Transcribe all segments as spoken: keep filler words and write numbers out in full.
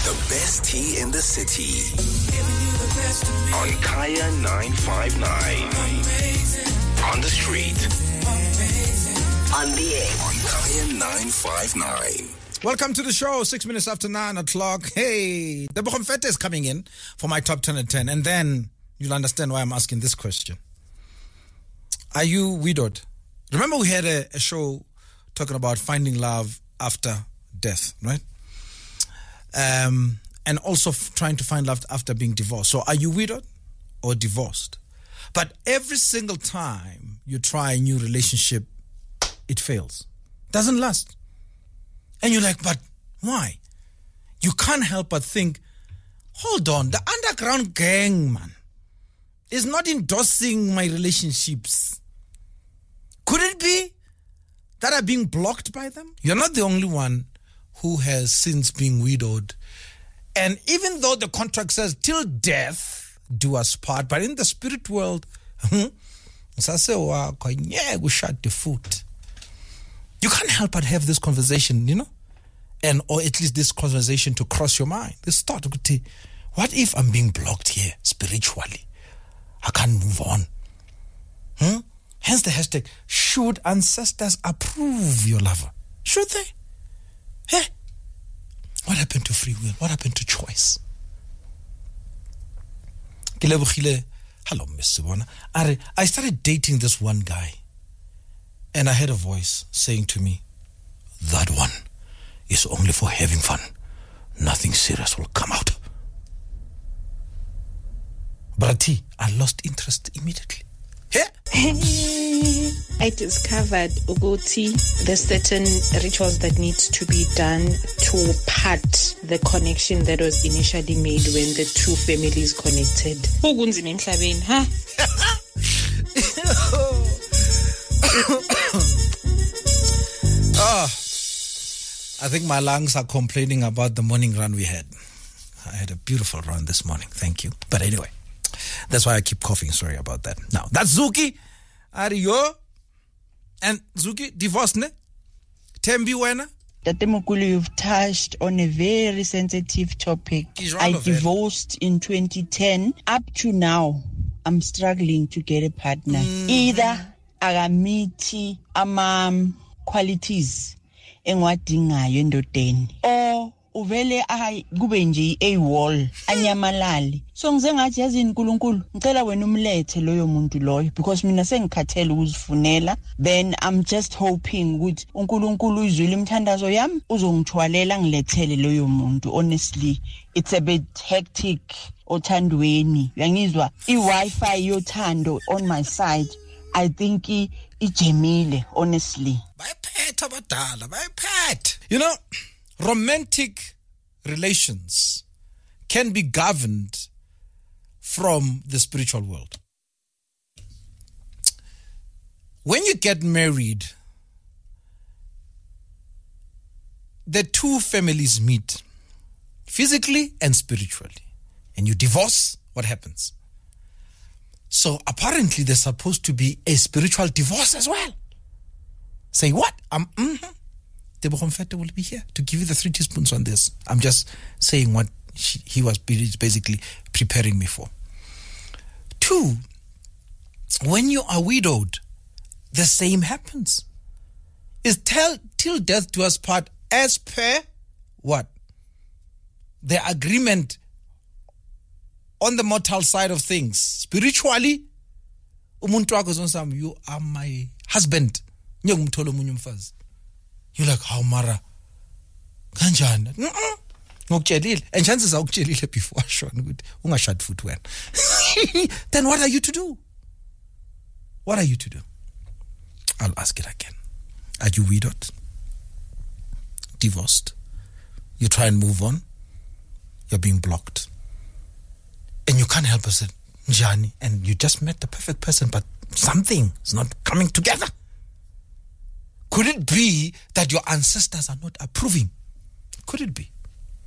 The best tea in the city. On Kaya nine five nine. On the street. On the air. On Kaya nine five nine. Welcome to the show, six minutes after nine o'clock. Hey, the Bochumfete is coming in for my top ten at ten. And then you'll understand why I'm asking this question. Are you widowed? Remember we had a, a show talking about finding love after death, right? Um, and also f- trying to find love after being divorced. So are you widowed or divorced? But every single time you try a new relationship, it fails. Doesn't last. And you're like, but why? You can't help but think, hold on, the underground gang, man, is not endorsing my relationships. Could it be that I'm being blocked by them? You're not the only one who has since been widowed. And even though the contract says, till death do us part, but in the spirit world, you shut the foot. You can't help but have this conversation, you know, and or at least this conversation to cross your mind. This thought, what if I'm being blocked here spiritually? I can't move on. Hmm? Hence the hashtag, should ancestors approve your lover? Should they? Hey, what happened to free will? What happened to choice? Hello, Mister Sibona. I started dating this one guy. And I heard a voice saying to me, that one is only for having fun. Nothing serious will come out. Brati, I lost interest immediately. Yeah. I discovered, Uguti, there's certain rituals that need to be done to part the connection that was initially made when the two families connected. Huh? Oh, I think my lungs are complaining about the morning run we had. I had a beautiful run this morning. Thank you. But anyway, that's why I keep coughing. Sorry about that. Now, that's Zuki. Ario. And Zuki, divorced, ne? Tembi wena? Tatemukulu, you've touched on a very sensitive topic. I divorced in twenty ten. Up to now, I'm struggling to get a partner. Mm-hmm. Either agamiti ama qualities engwadingayo endodeni or uvele ayi kube nje a wall anyamalali. So ngize ngathi yazini uNkulunkulu ngicela wena umlethe loyo muntu loyo because mina sengikhathele ukuzifunela. Then I'm just hoping ukuthi uNkulunkulu uzwile imthandazo yami uzongithwalela ngilethele loyo muntu. Honestly, it's a bit hectic othandweni. Uyangizwa i-Wi-Fi yothando on my side. I think ijemile, honestly. You know, romantic relations can be governed from the spiritual world. When you get married, the two families meet physically and spiritually. And you divorce, what happens? So apparently there's supposed to be a spiritual divorce as well. Say what? Um, mm-hmm. The Bochumfete will be here to give you the three teaspoons on this. I'm just saying what she, he was basically preparing me for. Two, when you are widowed, the same happens. Is tell till death do us part as per what? The agreement on the mortal side of things. Spiritually, you are my husband. You're like, how Mara? Kanjani? And chances are before Sean. Then what are you to do? What are you to do? I'll ask it again. Are you widowed? Divorced? You try and move on? You're being blocked. And you can't help but say, Njani, and you just met the perfect person, but something is not coming together. Could it be that your ancestors are not approving? Could it be?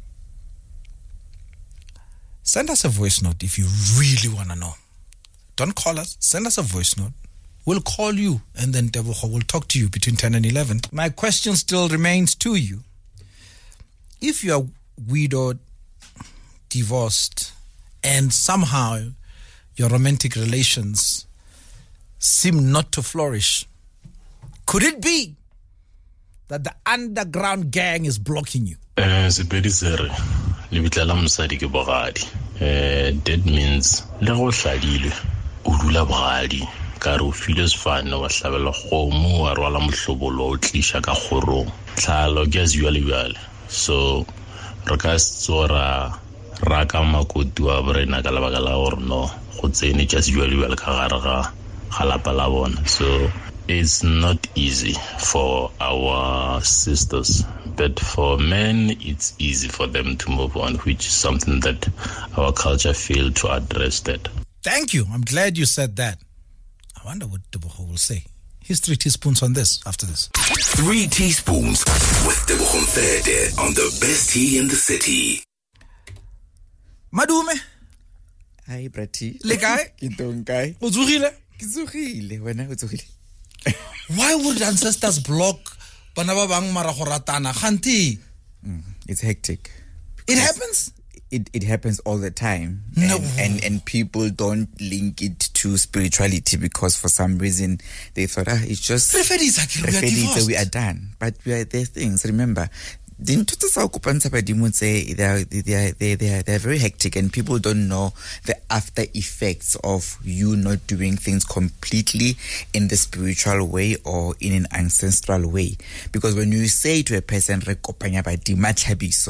Send us a voice note if you really want to know. Don't call us. Send us a voice note. We'll call you and then we'll talk to you between ten and eleven. My question still remains to you. If you are widowed divorced and somehow your romantic relations seem not to flourish, could it be that the underground gang is blocking you? Eh, sepedi sere le bitla mosadi ke bogadi. Eh, that means le go hladile o dula bogadi ka re o file sefane wa hlabela kgomo wa rwala mohlobolo o tlisha ka kgorong tlhalo ke azwale bjale. So re ka tsora ra ka makoti wa borena ka lebaka la gore no go tsene tša azwale bjale ka gare ga galapa la bona. So it's not easy for our sisters, but for men it's easy for them to move on, which is something that our culture failed to address that. Thank you. I'm glad you said that. I wonder what Tebogo will say. Here's three teaspoons on this after this. Three teaspoons with Tebogo Mfede on the best tea in the city. Madume. Hi, Brati. Le kae? Ke tong kae? O tsogile? Ke tsogile, wena o tsogile. Why would ancestors block bana ba bang mara go ratana? Khanti. It's hectic. It happens? It it happens all the time. No. And, and and people don't link it to spirituality because for some reason they thought, ah, it's just we are divorced. We are done. But we are there things. Remember, they are, they are, they, they, are, they are very hectic and people don't know the after effects of you not doing things completely in the spiritual way or in an ancestral way. Because when you say to a person, yes.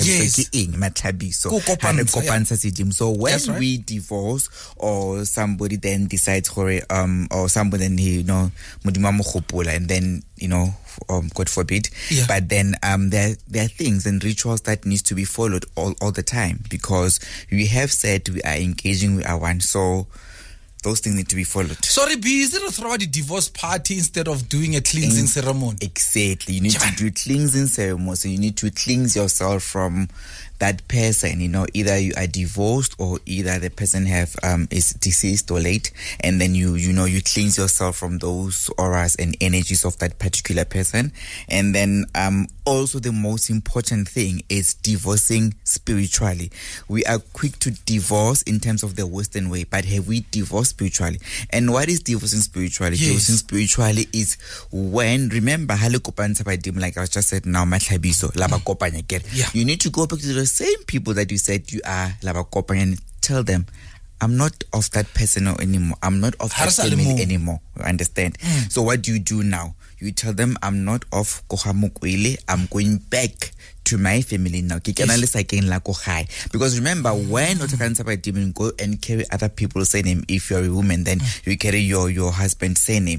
So when right. we divorce or somebody then decides, um, or somebody then, you know, and then, you know, um, God forbid, yeah. but then um, there there are things and rituals that needs to be followed all, all the time because we have said we are engaging with our one, so those things need to be followed. Sorry, B, is it a throw the divorce party instead of doing a cleansing In, ceremony? Exactly. You need Japan. to do cleansing ceremony, so you need to cleanse yourself from that person, you know, either you are divorced or either the person have um is deceased or late, and then you you know you cleanse yourself from those auras and energies of that particular person. And then um also the most important thing is divorcing spiritually. We are quick to divorce in terms of the Western way, but have we divorced spiritually? And what is divorcing spiritually? Yes. Divorcing spiritually is when, remember, like I was just said now, yeah. you need to go back to the same people that you said you are and tell them, I'm not of that person anymore. I'm not of that family anymore. You understand? Mm. So what do you do now? You tell them, I'm not of Kohamukwele. I'm going back to my family now. Yes. Because remember, when mm. go and carry other people's surname, if you're a woman, then mm. you carry your, your husband's surname.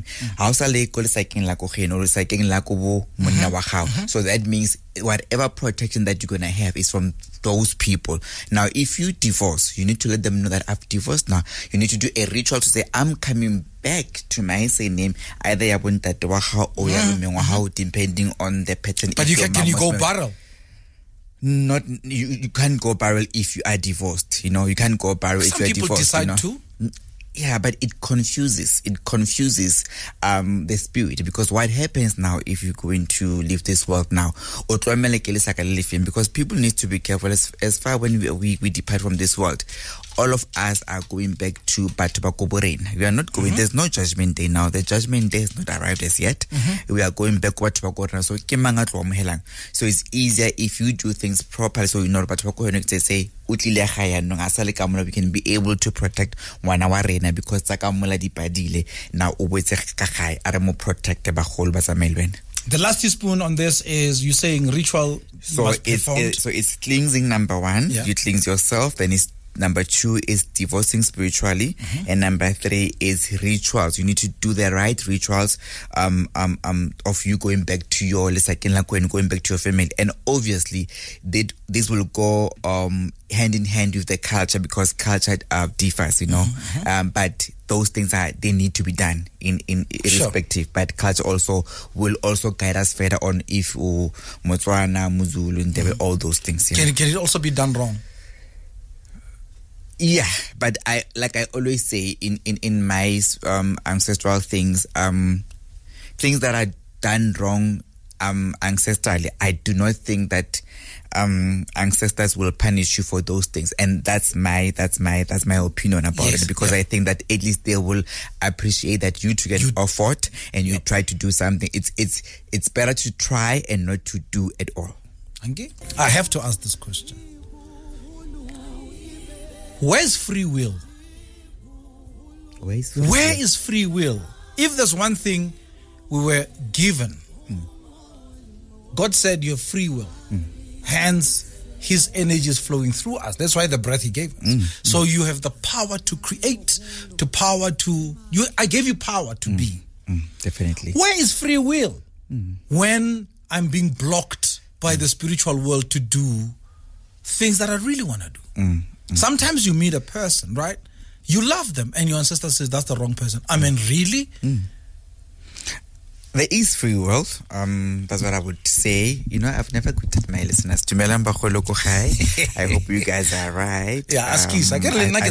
Mm. So that means whatever protection that you're going to have is from those people. Now, if you divorce, you need to let them know that I've divorced now. You need to do a ritual to say, I'm coming back to my surname, either Yabuntatawaha or Yabumenwaha, depending on the pattern. But you can, can you go married. barrel? Not you, you can't go barrel if you are divorced. You know, you can't go barrel Some if you are divorced. Some people decide you know? to. Yeah, but it confuses. It confuses um, the spirit, because what happens now if you're going to leave this world now? Because people need to be careful as, as far when we, we we depart from this world. All of us are going back to Batubakoboren. We are not going. Mm-hmm. There's no judgment day now. The judgment day has not arrived as yet. Mm-hmm. We are going back to Batubakoboren. So so it's easier if you do things properly. So you know Batubakoboren they say we can be able to protect one hour because tsakamula dipadile now ubetse are more protected by whole basamelwen. The last teaspoon on this is you saying ritual. So it's it, so it's cleansing number one. Yeah. You cleanse yourself. Then it's number two is divorcing spiritually, mm-hmm. and number three is rituals. You need to do the right rituals um um um of you going back to your and going back to your family, and obviously they, this will go um hand in hand with the culture because culture uh, differs, you know. Mm-hmm. Um, but those things are they need to be done in in irrespective. Sure. But culture also will also guide us further on if uh, Motswana, Muzulu, and mm-hmm. all those things. Can, can it also be done wrong? Yeah, but I like I always say in, in, in my um, ancestral things, um, things that are done wrong um, ancestrally, I do not think that um, ancestors will punish you for those things, and that's my that's my that's my opinion about yes, it. Because yeah. I think that at least they will appreciate that you to get you, effort and you yep. try to do something. It's it's it's better to try and not to do at all. Okay, I have to ask this question: where's free will? Where is free Where will? is free will? If there's one thing we were given, mm. God said you have free will. Mm. Hence, His energy is flowing through us. That's why the breath He gave us. Mm. So you have the power to create, to power to... you. I gave you power to mm. be. Mm. Definitely. Where is free will? Mm. When I'm being blocked by mm. the spiritual world to do things that I really want to do. Mm. Mm. Sometimes you meet a person, right? You love them, and your ancestor says that's the wrong person. I mean, really? Mm. There is free will. Um, that's what I would say. You know, I've never quitted my listeners. I hope you guys are right. Yeah, ask um, I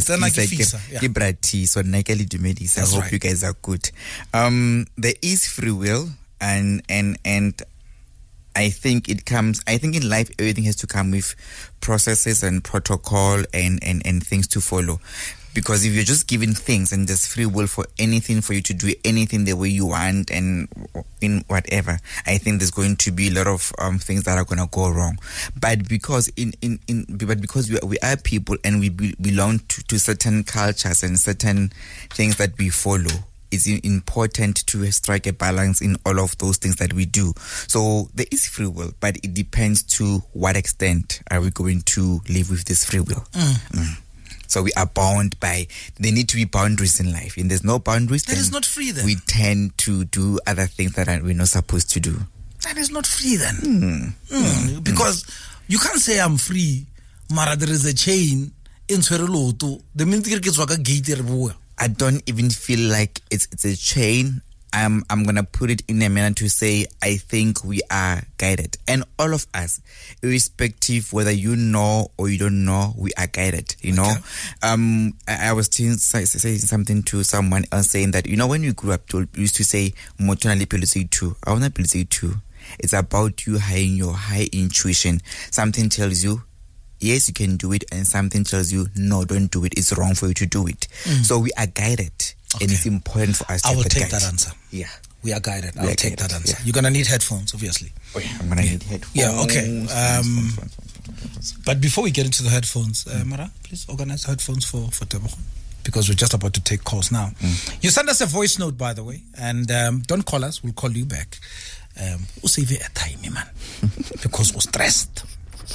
hope you guys are good. Um, there is free will, and and and I think it comes. I think in life everything has to come with processes and protocol and and and things to follow. Because if you're just given things and there's free will for anything, for you to do anything the way you want and in whatever, I think there's going to be a lot of um, things that are going to go wrong. But because in, in, in but because we are, we are people and we be, belong to, to certain cultures and certain things that we follow, it's important to strike a balance in all of those things that we do. So there is free will, but it depends to what extent are we going to live with this free will. Mm. Mm. So we are bound by, there need to be boundaries in life. And there's no boundaries, that is not free then. We tend to do other things that we're not supposed to do. That is not free then. Mm. Mm. Mm. Because mm. you can't say I'm free, mara there is a chain in Swereloto. The minute you get a gate, I don't even feel like it's it's a chain. I'm I'm gonna put it in a manner to say I think we are guided, and all of us, irrespective whether you know or you don't know, we are guided. You know, okay. um, I, I was saying, saying something to someone else saying that, you know, when you grew up, we used to say "Motonali pelusei too." I wanna pelusei too. It's about you high your high intuition. Something tells you yes, you can do it, and something tells you no, don't do it. It's wrong for you to do it. Mm. So we are guided. Okay. And it's important for us to I will have take that that answer. Yeah. We are guided. I will take guided. that answer. Yeah. You're going to need headphones, obviously. Oh, yeah. I'm going to yeah. need headphones. Yeah, okay. Um, but before we get into the headphones, uh, Mara, please organize headphones for, for Tebogo, because we're just about to take calls now. Mm. You send us a voice note, by the way, and um, don't call us. We'll call you back. Um, we'll save you a time, man, because we're stressed.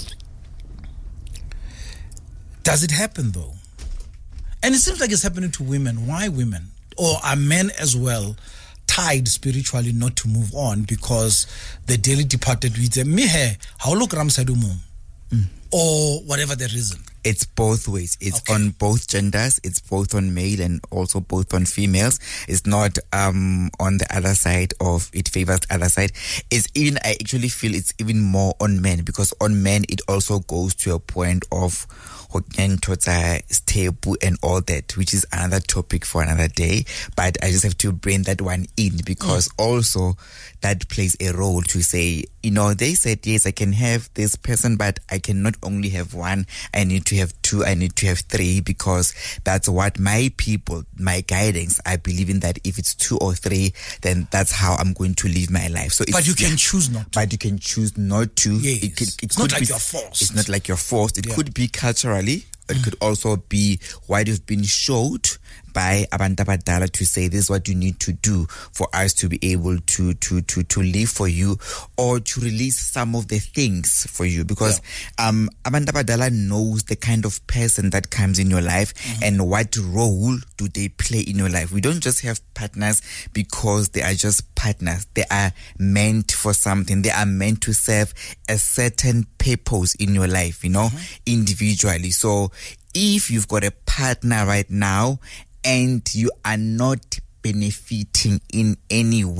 Does it happen, though? And it seems like it's happening to women. Why women? Or are men as well tied spiritually not to move on because the daily departed with them? How look Ramsadumum? Or whatever the reason. It's both ways. It's okay. on both genders. It's both on male and also both on females. It's not um on the other side of it favors the other side. It's even, I actually feel it's even more on men, because on men it also goes to a point of and all that, which is another topic for another day. But I just have to bring that one in because mm. also that plays a role to say, you know, they said, yes, I can have this person, but I can not only have one, I need to have two, I need to have three, because that's what my people, my guidance, I believe in that if it's two or three, then that's how I'm going to live my life. So, it's, but you can yeah, choose not to. But you can choose not to. Yes. It, it, it it's not like be, you're forced. It's not like you're forced. It yeah. could be cultural. It mm. could also be what you've been showed by Abantu Abadala to say this is what you need to do for us to be able to to to to live for you, or to release some of the things for you, because yeah. um Abantu Abadala knows the kind of person that comes in your life mm-hmm. and what role do they play in your life. We don't just have partners because they are just partners. They are meant for something. They are meant to serve a certain purpose in your life, you know, mm-hmm. individually. So if you've got a partner right now and you are not benefiting in any way,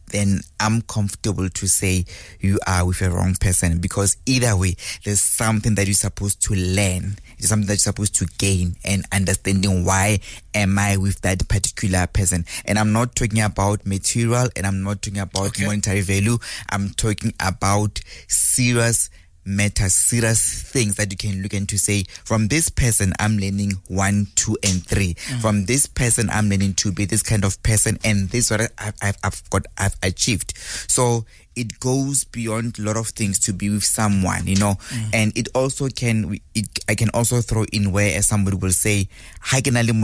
then I'm comfortable to say you are with a wrong person, because either way, there's something that you're supposed to learn. It's something that you're supposed to gain, and understanding why am I with that particular person. And I'm not talking about material, and I'm not talking about okay. monetary value. I'm talking about serious matters, serious things that you can look into, say, from this person I'm learning one, two, and three. Mm. From this person I'm learning to be this kind of person, and this is what I've, I've, I've got, I've achieved. So it goes beyond a lot of things to be with someone, you know. Mm. And it also can, it, I can also throw in where somebody will say, or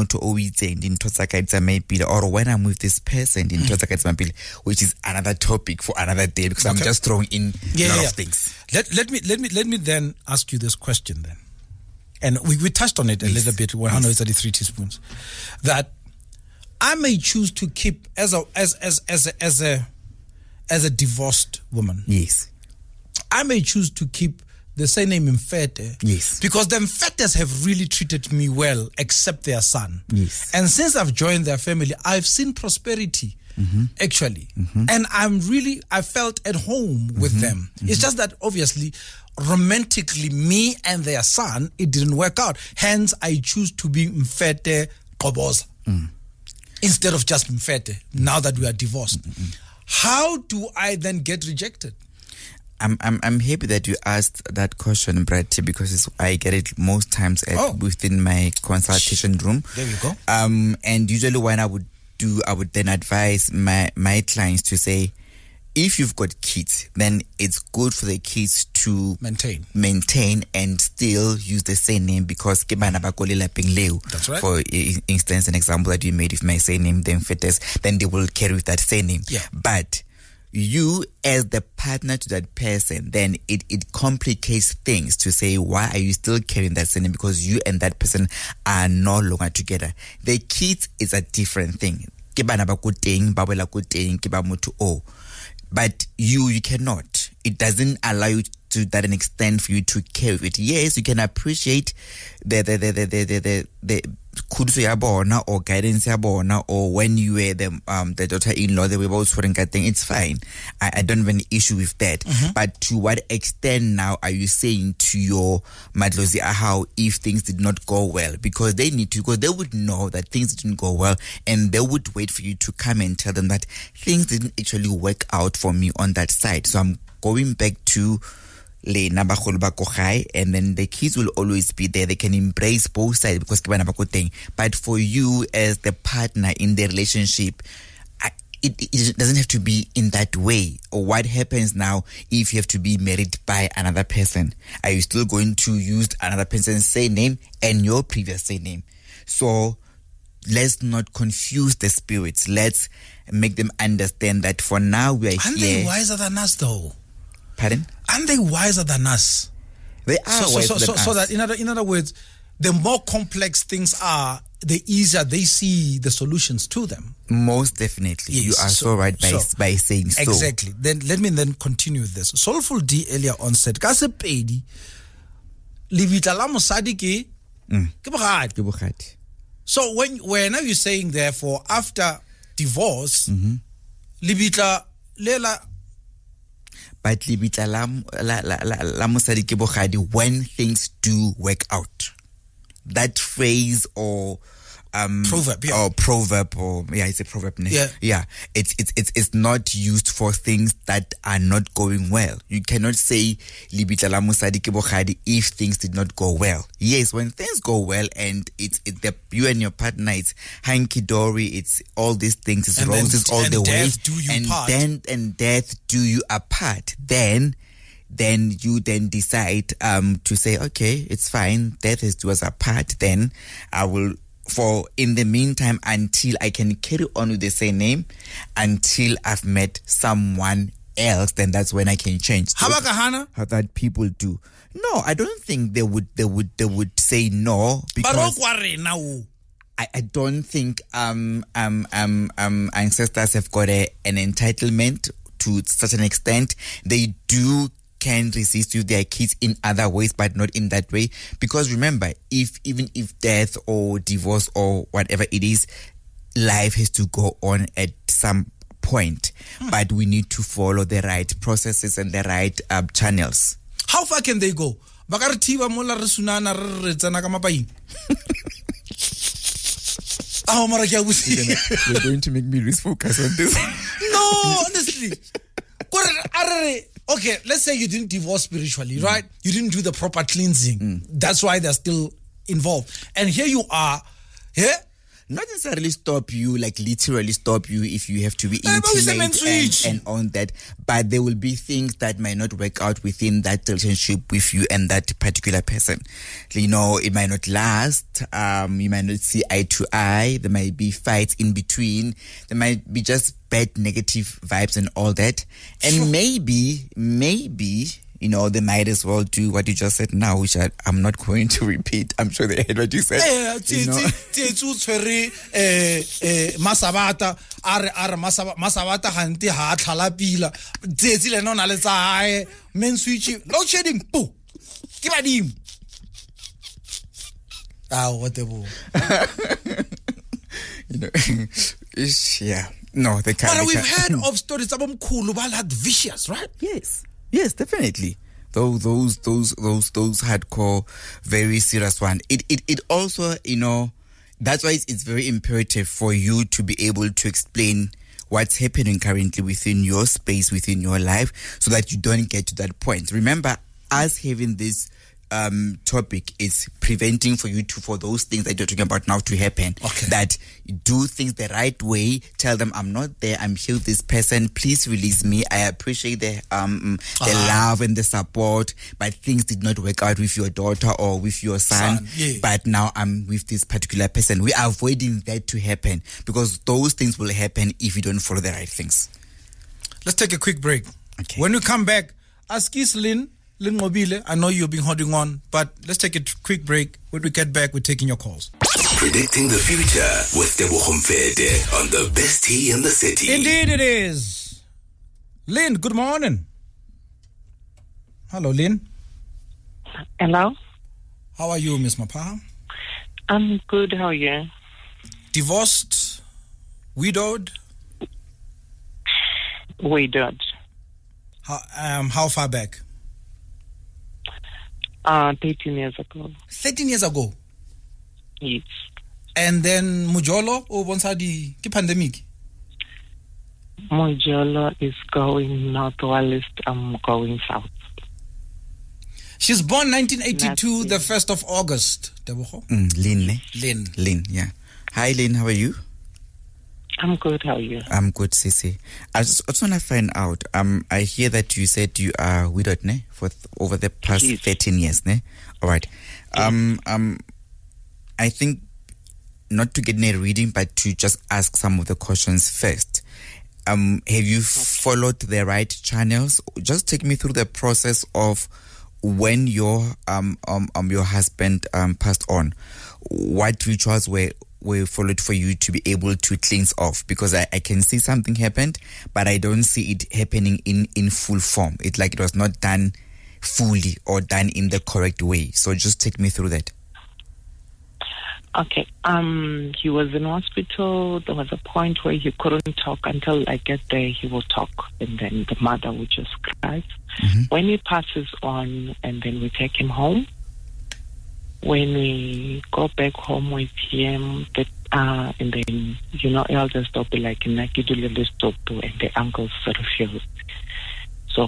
when I'm with this person, mm. which is another topic for another day, because okay. I'm just throwing in yeah, a lot yeah. of things. Let, let me let me let me then ask you this question then, and we, we touched on it a yes. little bit. one hundred thirty-three teaspoons. That I may choose to keep as a as as as a, as a as a divorced woman. Yes, I may choose to keep the surname Mfete. Yes, because the Mfetes have really treated me well, except their son. Yes, and since I've joined their family, I've seen prosperity. Mm-hmm. Actually, mm-hmm. and I'm really I felt at home with mm-hmm. them. Mm-hmm. It's just that obviously romantically me and their son, it didn't work out, hence I choose to be Mfete Koboza mm. instead of just Mfete now that we are divorced. Mm-hmm. How do I then get rejected? I'm I'm I'm happy that you asked that question, Brett, because it's, I get it most times at, oh. within my consultation room. There we go. Um, and usually when I would do, I would then advise my, my clients to say, if you've got kids, then it's good for the kids to maintain maintain and still use the same name, because that's right. For instance, an example that you made, if my same name then Fetes, then they will carry with that same name. Yeah. But you as the partner to that person, then it, it complicates things to say, why are you still carrying that surname? Because you and that person are no longer together. The kids is a different thing. But you, you cannot. It doesn't allow you to that an extent for you to care with it. Yes, you can appreciate the the the the the the, the, the kuduso ya bona or guidance ya bona, or when you were the um the daughter-in-law, the way about swearing thing, it's fine. I, I don't have an issue with that. Mm-hmm. But to what extent now are you saying to your madlozi how if things did not go well? Because they need to, because they would know that things didn't go well, and they would wait for you to come and tell them that things didn't actually work out for me on that side. So I'm going back to and then the kids will always be there. They can embrace both sides, because but for you as the partner in the relationship, it, it doesn't have to be in that way. Or what happens now if you have to be married by another person? Are you still going to use another person's surname and your previous surname? So let's not confuse the spirits. Let's make them understand that for now we are Aren't here. They wiser than us, though? Pardon? Aren't they wiser than us? They are so, wiser so, so, than so, us. So that in other in other words, the more complex things are, the easier they see the solutions to them. Most definitely. Yes, you are so, so right by, so, by saying so. Exactly. Then let me then continue this. Soulful D earlier on said, ka sepedi libitla la mosadi ke ke bogadi. So when when are you saying therefore after divorce, mm-hmm. libitla lela but libitla la la la la mosadi ke bogadi when things do work out? That phrase or um proverb, yeah. or proverb or yeah, it's a proverb. Yeah, yeah. It's it's it's it's not used for things that are not going well. You cannot say libitla la mosadi ke bogadi if things did not go well. Yes, when things go well and it's it, the you and your partner, it's hanky dory, it's all these things, it's and roses then, all and the way, do you and part. then and death do you apart. Then. Then you then decide um to say, okay, it's fine, death is to us apart, then I will, for in the meantime, until I can carry on with the same name, until I've met someone else, then that's when I can change. How about Kahana? How that people do. No, I don't think they would they would they would say no, because I, I don't think um um um um ancestors have got a, an entitlement to such an extent. They do can resist you their kids in other ways, but not in that way. Because remember, if even if death or divorce or whatever it is, life has to go on at some point, hmm. but we need to follow the right processes and the right uh, channels. How far can they go? We're going to make me lose focus on this. No, honestly. Okay, let's say you didn't divorce spiritually, mm. right? You didn't do the proper cleansing. Mm. That's why they're still involved. And here you are, yeah? Not necessarily stop you, like literally stop you if you have to be intimate and, and on that. But there will be things that might not work out within that relationship with you and that particular person. You know, it might not last. Um, you might not see eye to eye. There might be fights in between. There might be just bad negative vibes and all that. And sure. maybe, maybe... you know, they might as well do what you just said now, which I, I'm not going to repeat. I'm sure they heard what you said. Masabata, are are Masabata hanti ha thalapila. Tsetsi le no na le tsa hae. Men switch load shedding. Poo. Give a dim. Ah, what the boo. You know, yeah. No, they can't. But we've heard of stories about Mkhulu Balad vicious, right? Yes. Yes, definitely. Those, those, those, those, those hardcore, very serious one. It, it, it also, you know, that's why it's, it's very imperative for you to be able to explain what's happening currently within your space, within your life, so that you don't get to that point. Remember, us having this um, topic is preventing for you to, for those things that you're talking about now to happen. Okay. That you do things the right way. Tell them, I'm not there. I'm here with this person. Please release me. I appreciate the um the uh-huh. love and the support, but things did not work out with your daughter or with your son. son yeah. But now I'm with this particular person. We are avoiding that to happen because those things will happen if you don't follow the right things. Let's take a quick break. Okay. When we come back, ask Lynn. Lynn Mobile, I know you've been holding on, but let's take a quick break. When we get back, we're taking your calls. Predicting the future with Tebogo Mfete on the best tea in the city. Indeed it is. Lynn, good morning. Hello, Lynn. Hello. How are you, Miss Mapaha? I'm good. How are you? Divorced? Widowed? Widowed. How, um, how far back? Uh, thirteen years ago. thirteen years ago? Yes. And then Mujolo, or once had the pandemic? Mujolo is going north, while I'm going south. She's born nineteen eighty-two, the first of August. Mm, Lynn. Lynn. Lynn, yeah. Hi, Lynn, how are you? I'm good, how are you? I'm good, Sissy. I just, I just want to find out, um, I hear that you said you are widowed, ne? For th- over the past yes. thirteen years, ne? All right. Yes. Um, um, I think, not to get in a reading, but to just ask some of the questions first. Um, have you okay. followed the right channels? Just take me through the process of when your um um, um your husband um passed on. What rituals were were followed for you to be able to cleanse off? Because I, I can see something happened, but I don't see it happening in, in full form. It's like it was not done fully or done in the correct way. So just take me through that. Okay. Um, he was in hospital. There was a point where he couldn't talk. Until I get there, he will talk. And then the mother would just cry. Mm-hmm. When he passes on, and then we take him home, when we go back home with him, that uh, and then, you know, elders will be like, and the uncles refused. So,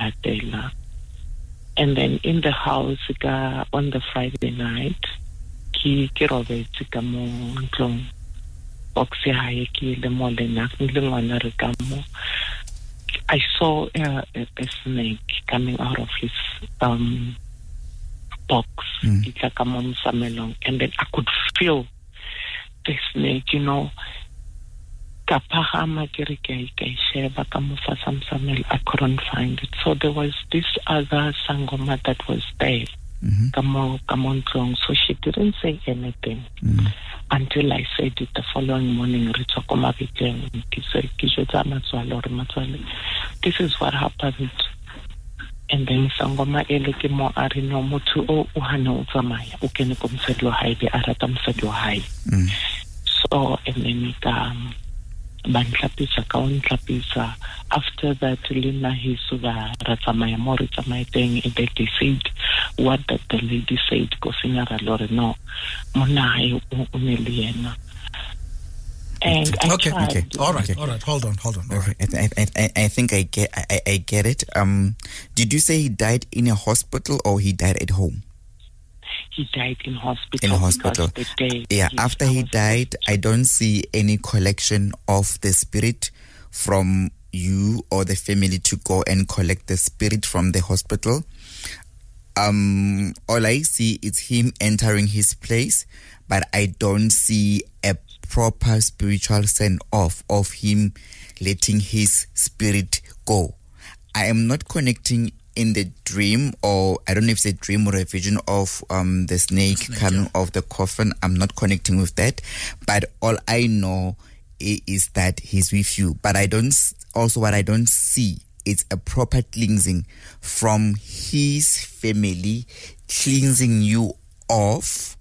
and then in the house, on the Friday night, ki ke robetse ka mo ntlong box ya hae ke le mo le na le ngwana re ka mo. I saw a, a, a snake coming out of his um box. Mm. It's like a mom samelong, and then I could feel the snake, you know. Kapahama kere ke ke sheba ka mo fa samsamel. I couldn't find it. So there was this other sangoma that was there. Mm-hmm. Come on, come on, so she didn't say anything mm-hmm. until I said it the following morning. This is what happened. And then Sangoma eleke mo ari no mutu o uhana utsamaya ukene ko msadi wa hae be arata msadi wa hae. So and then um bantlapisa ka ontlapisa. After that, Lina Hisuga Ratamaya Mori Tamaiteng, and they said what that the lady said, Cosignara Loreno, Monai Uneliana. And I okay, tried. okay, all right, okay. all right. Hold on, hold on. All okay. right. I, I, I think I get, I, I get it. Um, did you say he died in a hospital or he died at home? He died in hospital. In a hospital. The day yeah. he After he died, I don't see any collection of the spirit from you or the family to go and collect the spirit from the hospital. Um, all I see is him entering his place, but I don't see a proper spiritual send-off of him letting his spirit go. I am not connecting in the dream, or I don't know if it's a dream or a vision of um the snake, snake coming yeah. off the coffin. I'm not connecting with that, but all I know is that he's with you. But I don't, also what I don't see is a proper cleansing from his family, cleansing you off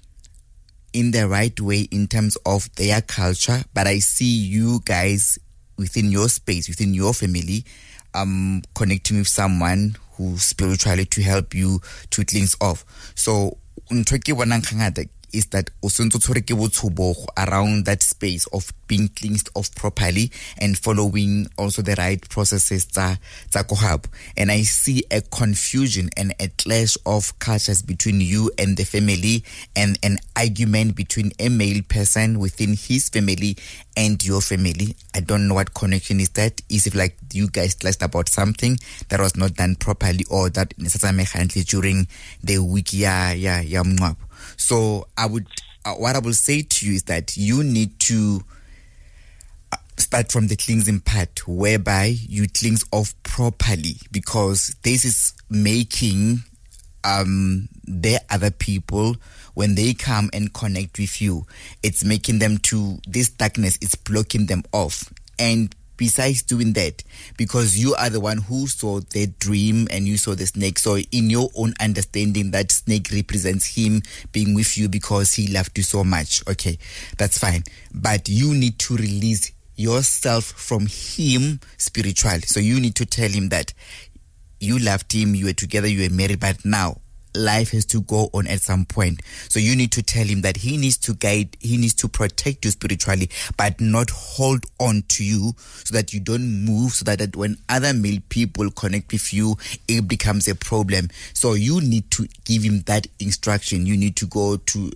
in the right way in terms of their culture. But I see you guys within your space, within your family, um, connecting with someone who spiritually to help you to cleanse off. So, is that around that space of being cleansed off properly and following also the right processes. And I see a confusion and a clash of cultures between you and the family, and an argument between a male person within his family and your family. I don't know what connection is that. Is it like you guys clashed about something that was not done properly, or that during the week? Yeah, yeah, yeah. So I would, uh, what I will say to you is that you need to uh, start from the cleansing part, whereby you cleanse off properly, because this is making um, the other people, when they come and connect with you, it's making them to, this darkness is blocking them off. And besides doing that, because you are the one who saw the dream and you saw the snake, so in your own understanding, that snake represents him being with you because he loved you so much. Okay, that's fine. But you need to release yourself from him spiritually. So you need to tell him that you loved him, you were together, you were married, but now life has to go on at some point. So you need to tell him that he needs to guide, he needs to protect you spiritually, but not hold on to you, so that you don't move, so that, that when other male people connect with you, it becomes a problem. So you need to give him that instruction. You need to go to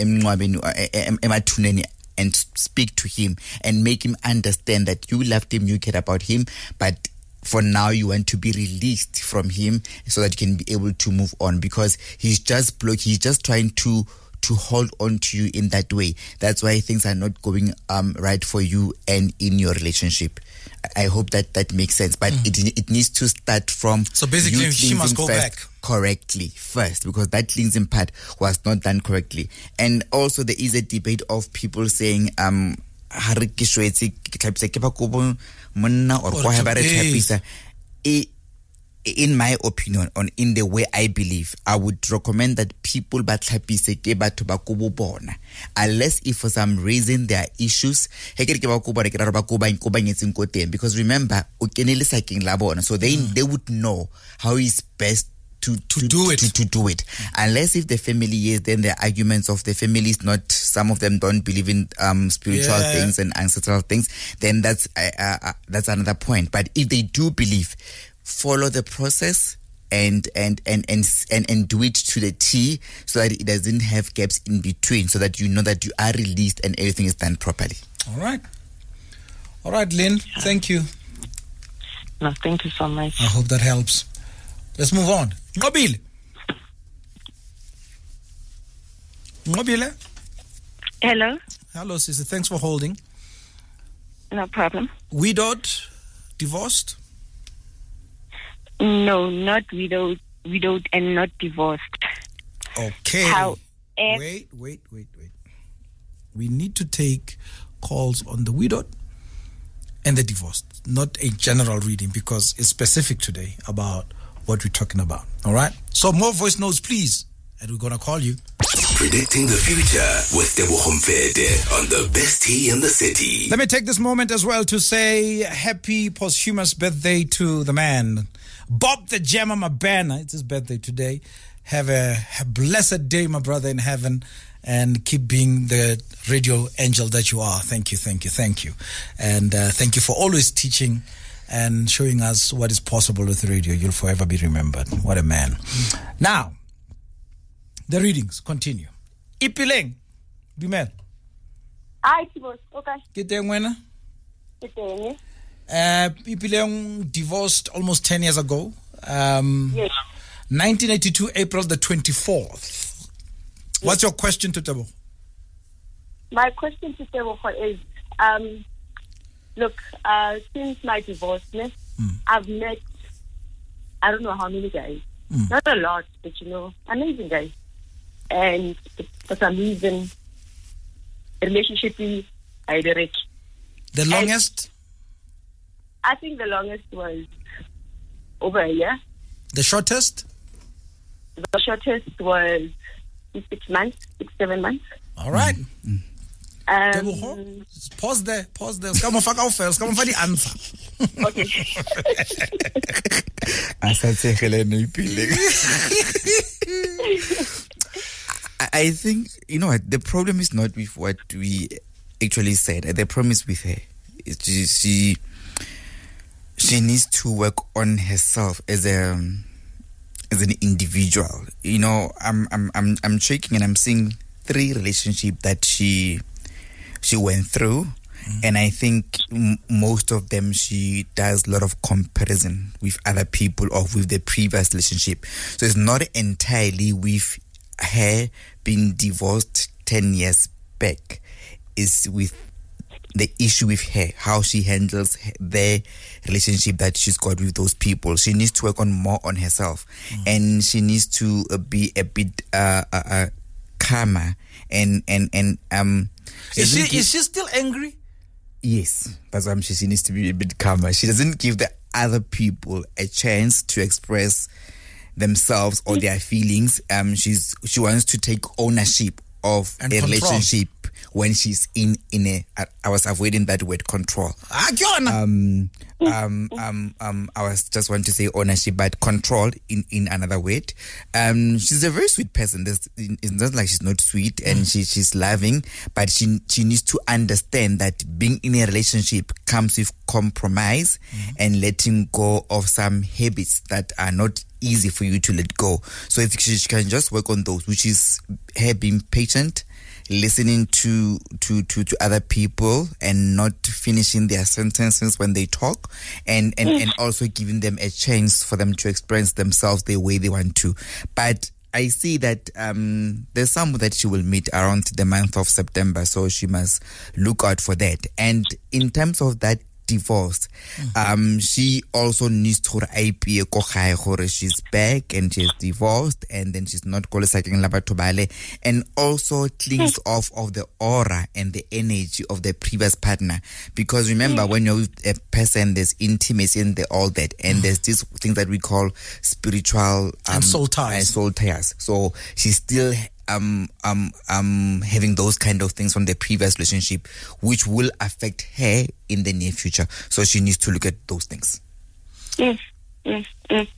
Ematuneni and speak to him and make him understand that you loved him, you cared about him, but for now you want to be released from him so that you can be able to move on, because he's just block he's just trying to to hold on to you in that way. That's why things are not going um right for you and in your relationship. I hope that that makes sense, but mm. it it needs to start from, so basically she must go back correctly first, because that cleansing part was not done correctly. And also there is a debate of people saying um Munna or whatever. In my opinion, on in the way I believe, I would recommend that people batlapise ke batho ba ko bo bona, unless if for some reason there are issues, because remember so they mm. they would know how is best To, to, to do it to, to do it unless if the family is, then the arguments of the family is not, some of them don't believe in um spiritual yeah. things and ancestral things, then that's uh, uh, that's another point. But if they do believe, follow the process and and and and and, and do it to the T, so that it doesn't have gaps in between, so that you know that you are released and everything is done properly. All right all right Lynn, thank you. No, thank you so much. I hope that helps. Let's move on. Ngobile. Ngobile. Hello. Hello, sister. Thanks for holding. No problem. Widowed, divorced? No, not widowed, widowed and not divorced. Okay. How? Wait, wait, wait, wait. We need to take calls on the widowed and the divorced, not a general reading, because it's specific today about what we're talking about. All right? So more voice notes, please. and we're going to call you. Predicting the future with Tebogo Mfete on the best tea in the city. Let me take this moment as well to say happy posthumous birthday to the man, Bob the Gemma Mabana. It's his birthday today. Have a, a blessed day, my brother in heaven, and keep being the radio angel that you are. Thank you, thank you, thank you. And uh, thank you for always teaching and showing us what is possible with radio. You'll forever be remembered. What a man. Mm. Now, the readings continue. Ipileng, Dumel. Hi, boss. Okay. Kiteng wena? Kiteng. Uh, Ipileng divorced almost ten years ago. Um, yes. nineteen eighty-two, April the twenty-fourth. Yes. What's your question to Tebo? My question to Tebo is, um, look, uh, since my divorce, mm. I've met, I don't know how many guys. Mm. Not a lot, but you know, amazing guys. And for some reason, relationship is direct. The longest? And I think the longest was over a year. The shortest? The shortest was six months, six, seven months. All right. Mm. Um, pause there, pause there. Come on, fuck out first. Come on, for the answer. Okay. I think, you know what, the problem is not with what we actually said. The problem is with her. It's just, she she needs to work on herself as a as an individual. You know, I'm I'm I'm I'm checking and I'm seeing three relationships that she she went through, mm-hmm. and I think m- most of them she does a lot of comparison with other people or with the previous relationship. So it's not entirely with her being divorced ten years back. Is with the issue with her, how she handles the relationship that she's got with those people. She needs to work on more on herself, mm. and she needs to uh, be a bit uh, uh, uh, calmer and and and um. Is she give, is she still angry? Yes, that's why I'm saying she needs to be a bit calmer. She doesn't give the other people a chance to express themselves or their feelings. Um, she's she wants to take ownership of and a control. relationship when she's in in a. I, I was avoiding that word control. Um, um, um, um, I was just want to say ownership, but control in, in another word. Um, she's a very sweet person. There's, it's not like she's not sweet, and mm. she she's loving, but she she needs to understand that being in a relationship comes with compromise mm. and letting go of some habits that are not easy for you to let go. So if she can just work on those, which is her being patient, listening to, to, to, to other people and not finishing their sentences when they talk, and, and, and also giving them a chance for them to express themselves the way they want to. But I see that um, there's some that she will meet around the month of September, so she must look out for that. And in terms of that divorce, mm-hmm. um, she also needs to I P A she's back and she's divorced, and then she's not and also clings off of the aura and the energy of the previous partner. Because remember, mm-hmm. when you're with a person, there's intimacy and the, all that, and mm-hmm. there's this thing that we call spiritual um, and soul ties. And soul ties. So she's still Um, um, um, having those kind of things from the previous relationship, which will affect her in the near future. So she needs to look at those things. Mm, mm, mm.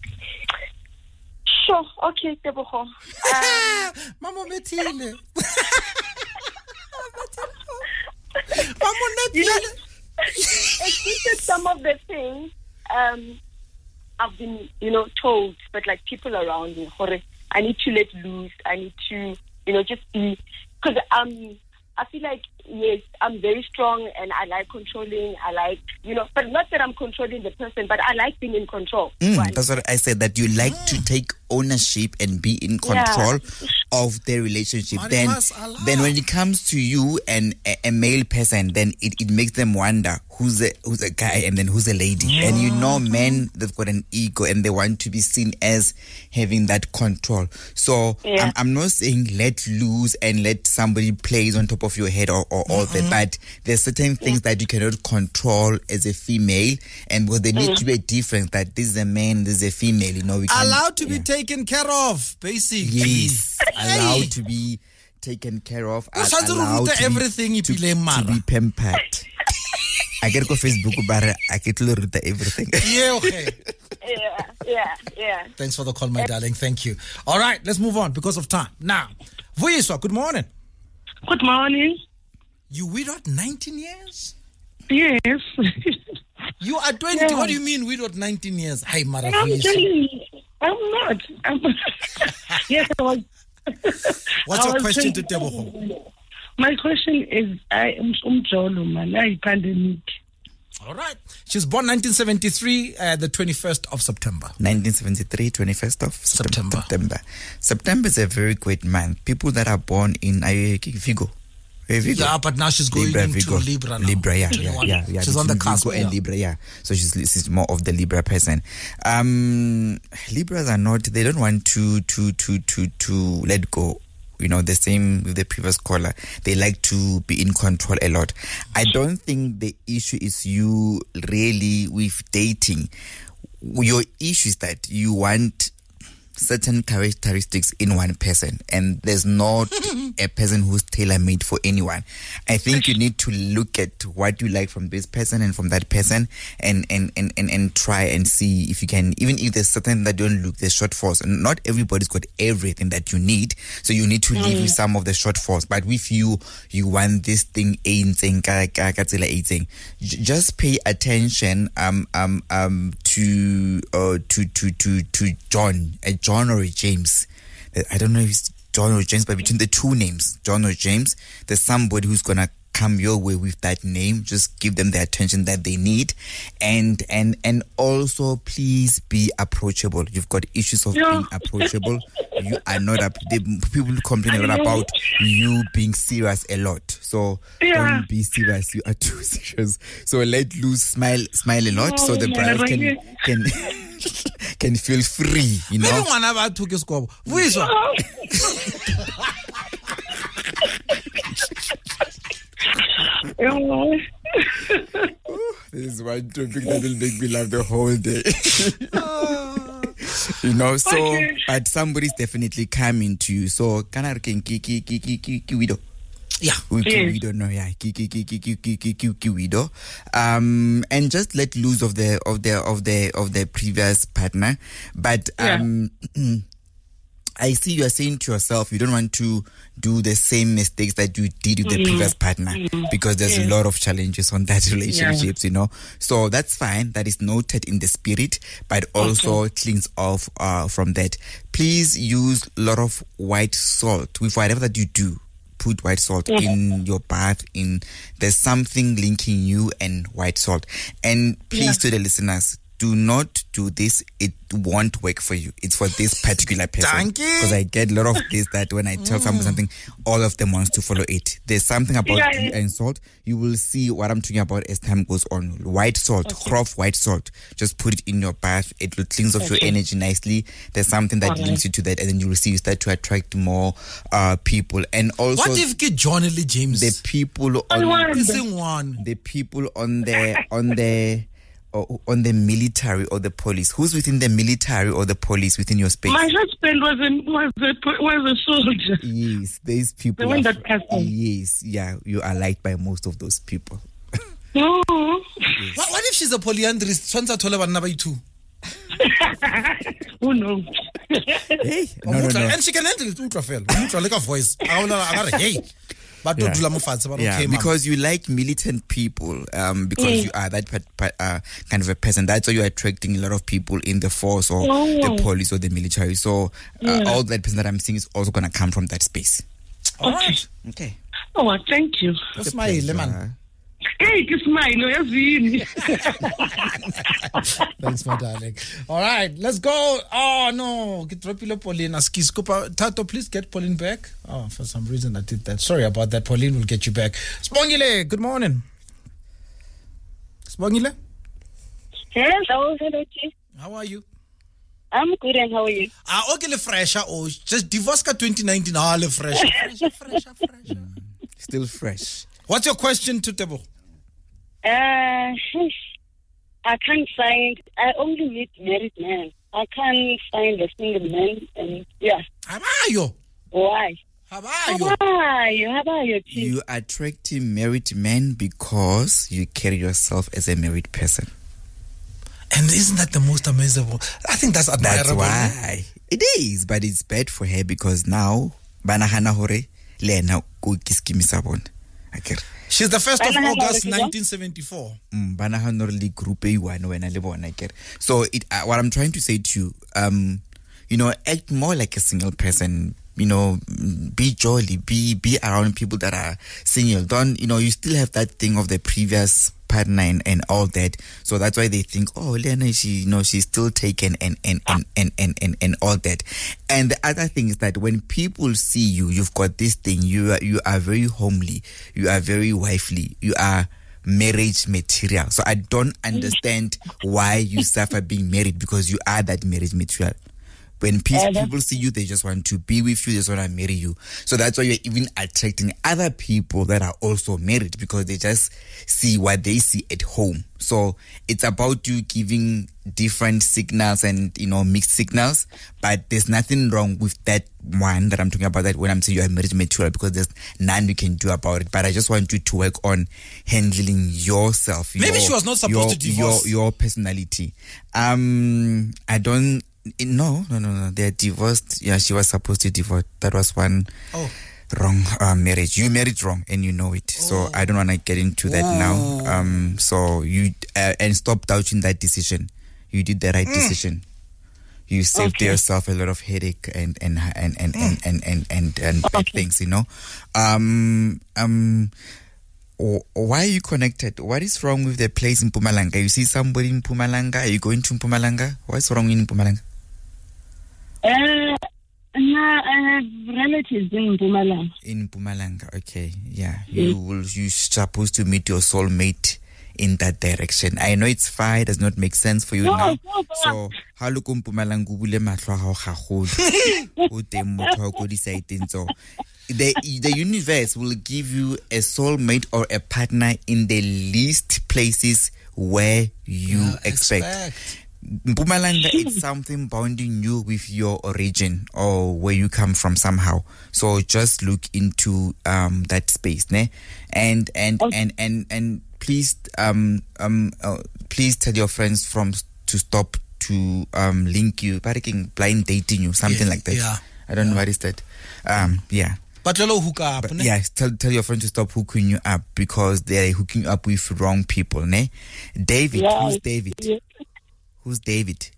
Sure, okay, Tebogo. Um, Mama Metile. You know, it's just some of the things um, I've been, you know, told, but like people around me, I need to let loose. I need to, you know, just be, because um, I feel like, yes, I'm very strong and I like controlling. I like, you know, but not that I'm controlling the person, but I like being in control. Mm, that's what I said, that you like mm. to take ownership and be in control yeah. of the relationship. Then, then when it comes to you and a, a male person, then it, it makes them wonder who's a who's a guy and then who's a lady. Yeah. And you know, men, they've got an ego and they want to be seen as having that control. So yeah. I'm, I'm not saying let loose and let somebody plays on top of your head or, or or all Mm-mm. that. But there's certain things that you cannot control as a female, and because there needs to be a difference that this is a man, this is a female. You know, we can't- Allowed to yeah. be taken care of, basically. Yes, allowed to be taken care of. O tshwanetse re allowed rute to be- everything e to, pile mara. to be pampered. I get go Facebook, but I get to read everything. Yeah, okay. Yeah, yeah, yeah. Thanks for the call, my darling. Thank you. All right, let's move on because of time. Now, Vuyiswa, good morning. Good morning. You widowed nineteen years? Yes. You are twenty. Yeah. What do you mean widowed nineteen years? Hi, Mara I'm Vuyiswa. telling you, I'm not. I'm yes, I was. What's I your was question to thinking- Tebogo? My question is, I am umjolo man. I pandemic. All right. She was born nineteen seventy-three, uh, the twenty-first of September. nineteen seventy-three, twenty-first of September. September. September is a very great month. People that are born in uh, Vigo. Uh, Vigo. Yeah, but now she's going Libra, into Vigo. Libra now. Libra, yeah, yeah, twenty-one. yeah, yeah. She's on the Between cusp. Vigo and yeah. Libra, yeah. So she's, she's more of the Libra person. Um, Libras are not. They don't want to to to to to let go. You know, the same with the previous caller. They like to be in control a lot. I don't think the issue is you really with dating. Your issue is that you want certain characteristics in one person, and there's not a person who's tailor-made for anyone. I think you need to look at what you like from this person and from that person, and and, and, and, and try and see if you can, even if there's certain that don't look, there's shortfalls. And not everybody's got everything that you need, so you need to Mm. live with some of the shortfalls. But with you, you want this thing, J- just pay attention um um um to uh to to to to John, a John or a James. I don't know if it's John or James, but between the two names, John or James, there's somebody who's gonna come your way with that name. Just give them the attention that they need, and and and also please be approachable. You've got issues of Yeah. being approachable. You are not up. The people complain a lot about you being serious a lot. So Yeah. don't be serious. You are too serious. So let loose, smile, smile a lot, so the Oh, bride can yeah. can can feel free. You Maybe know. ngwana ba thuke skobo. Vuyiswa. Oh. This is one topic that will make me laugh the whole day. You know, so Okay. but somebody's definitely coming to you. So can I can ki ki ki ki ki ki widow? Yeah. We Yes. we don't know, yeah. Ki ki ki ki ki ki ki ki ki widow. Um, and just let loose of the of the of the of the previous partner. But um. I see you are saying to yourself, you don't want to do the same mistakes that you did with the Mm. previous partner, Mm. because there's Yes. a lot of challenges on that relationships, you know. So that's fine. That is noted in the spirit, but also cleans off uh, from that. Please use a lot of white salt with whatever that you do. Put white salt Mhm. in your bath. In there's something linking you and white salt. And please, Yeah. to the listeners, do not do this. It won't work for you. It's for this particular person. Thank you. Because I get a lot of this that when I tell someone something, all of them wants to follow it. There's something about Yeah, tea yeah. and salt. You will see what I'm talking about as time goes on. White salt, Okay. rough white salt. Just put it in your bath. It will cleanse off your Okay. energy nicely. There's something that Alright. links you to that, and then you will see you start to attract more uh, people. And also What if ke John Lee James? the people I on want- Missing one. the people on the on the or on the military or the police. Who's within the military or the police within your space? My husband was in was a was a soldier. Yes, these people. The one are- that passed on. yes, yeah, you are liked by most of those people. No. What, what if she's a polyandrist? Tshwantse a thole banna ba i-two. Who knows? Hey, O no, no, motla- no. And she can handle it. O utlwa fela. O utlwa le ka voice. A ga bolela- a ga re, hey. Ba tlo Yeah. dula mo fatshe ba re, Yeah, okay, mama. because you like militant people, um, because Mm. you are that pa- pa- uh, kind of a person. That's why you're attracting a lot of people in the force or Oh. the police or the military. So uh, Yeah. all that person that I'm seeing is also going to come from that space. All right. Okay. Oh, thank you. That's my man. Uh, Hey, kiss mine. yazini. Thanks, my darling. All right, let's go. Oh, no. Get Dropile Pauline. Askis Kupa. Tato, please get Pauline back. Oh, for some reason I did that. Sorry about that. Pauline will get you back. Spongile, good morning. Spongile, Hello, hello, Chief. how are you? I'm good, and how are you? Ah, okay, le fresh. Oh, just divorce ka twenty nineteen. Ah, le fresh. Fresh, fresh, fresh. still fresh. What's your question to Tebo? Uh, I can't find, I only meet married men. I can't find a single man. And yeah. Abayo. Why? Abayo. Abayo. Abayo. You attract married men because you carry yourself as a married person. And isn't that the most amazing? I think that's admirable. That's why. It is, but it's bad for her because now, banahana hore, lena go kiskimisa bond. She's the first of August, nineteen seventy-four. Banahana group A one when I live on. So it. Uh, what I'm trying to say to you, um, you know, act more like a single person. You know, be jolly, be be around people that are single. Don't, you know, you still have that thing of the previous partner and, and all that. So that's why they think, oh, Lena, she, you know, she's still taken and and, and, and, and, and and all that. And the other thing is that when people see you, you've got this thing, you are, you are very homely, you are very wifely, you are marriage material. So I don't understand why you suffer being married, because you are that marriage material. When people, people see you, they just want to be with you, they just want to marry you. So that's why you're even attracting other people that are also married, because they just see what they see at home. So it's about you giving different signals and, you know, mixed signals. But there's nothing wrong with that one that I'm talking about, that when I'm saying you're marriage material, because there's none you can do about it. But I just want you to work on handling yourself. Maybe your, she was not supposed your, to divorce. Your, your personality. Um, I don't... No, no, no, no. They're divorced. Yeah, she was supposed to divorce. That was one oh. wrong uh, marriage. You married wrong, and you know it. Oh. So I don't want to get into that oh. now. Um, so you uh, and stop doubting that decision. You did the right mm. decision. You saved okay. yourself a lot of headache and and and and mm. and and and and, and okay. bad things. You know. Um. Um. Or, or why are you connected? What is wrong with the place in Mpumalanga? You see somebody in Mpumalanga? Are you going to Mpumalanga? What's wrong in Mpumalanga? Uh, no, I have relatives in Mpumalanga. In Mpumalanga, okay, yeah. You mm. will. You're supposed to meet your soulmate in that direction. I know it's fine. It does not make sense for you no, now. No, so, how look Mpumalanga bule mahlo ha gagolo. O teng motho go decide so. The the universe will give you a soulmate or a partner in the least places where you yeah, expect. expect. Mpumalanga, it's something bonding you with your origin or where you come from somehow. So just look into um that space, ne? And and okay. and and and please um um uh, please tell your friends from to stop to um link you, blind dating you, something yeah, like that. Yeah. I don't yeah. know what is that. Um yeah. But hook up, but yeah, tell tell your friends to stop hooking you up, because they're hooking you up with wrong people, ne? David, yeah, who's David? Yeah. Who's David?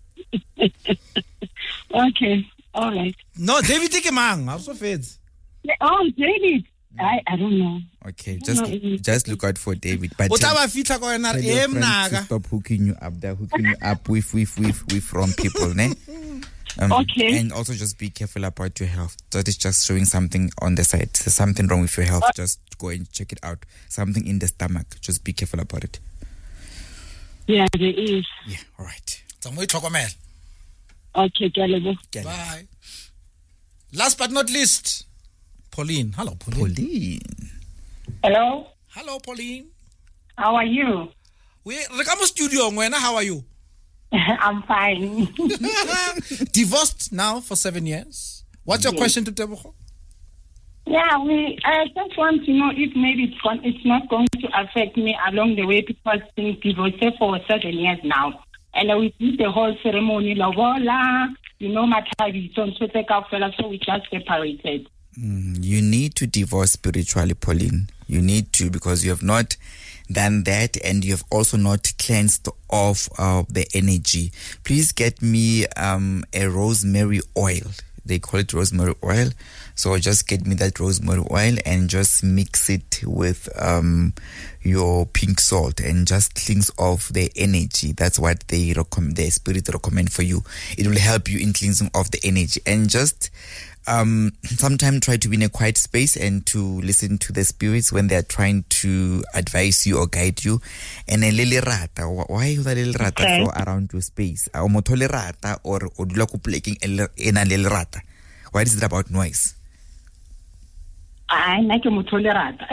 Okay, all right. No, David Tikemang, also feds. Oh, David. I, I don't know. Okay, just know. just look out for David. But tell, tell your friends to stop hooking you up. They're hooking you up with with with with wrong people, ne? Um, okay. And also just be careful about your health. That is just showing something on the side. There's something wrong with your health. Just go and check it out. Something in the stomach. Just be careful about it. Yeah, there is. Yeah, all right. Okay, Galebo. Bye. Last but not least, Pauline. Hello, Pauline. Pauline. Hello. Hello, Pauline. How are you? We Rekamo studio. How are you? I'm fine. Divorced now for seven years. What's your yes. question to Tebogo? Yeah, we. I just want to know if maybe it's, going, it's not going to affect me along the way, because been divorced for seven years now, and we did the whole ceremony, lobola, you know, matabi, so so we just separated. Mm, you need to divorce spiritually, Pauline. You need to, because you have not done that, and you have also not cleansed off uh, the energy. Please get me um, a rosemary oil. They call it rosemary oil. So just get me that rosemary oil and just mix it with um, your pink salt and just cleanse off the energy. That's what they recommend, the spirit recommend for you. It will help you in cleansing of the energy. And just um, sometimes try to be in a quiet space and to listen to the spirits when they are trying to advise you or guide you. And a little rata, why is that little rata okay. around your space? Or motole rata or odula ko pleking in a little rata. Why is it about noise? I like motho le rata.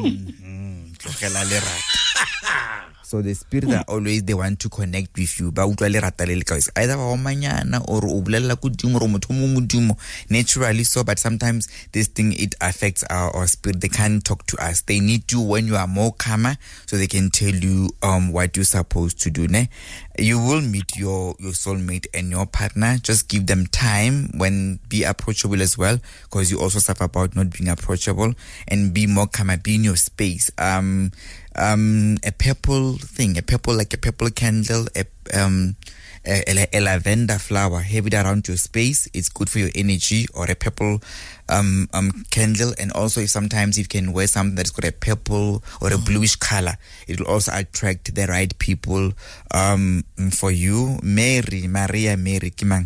So the spirit are always they want to connect with you. Ba utlwa le rata le le ka either ba omanyana or o bulela ku dimo ro motho mo modimo naturally so, but sometimes this thing it affects our, our spirit. They can't talk to us. They need you when you are more calmer so they can tell you um what you're supposed to do. Ne? You will meet your your soulmate and your partner. Just give them time, when be approachable as well, because you also suffer about not being approachable, and be more calmer, be in your space. Um um a purple thing, a purple like a purple candle, a um A, a, a lavender flower, have it around your space. It's good for your energy. Or a purple um um candle. And also if sometimes you can wear something that's got a purple or a bluish color, it will also attract the right people um for you. Mary, Maria, Mary, Kimang.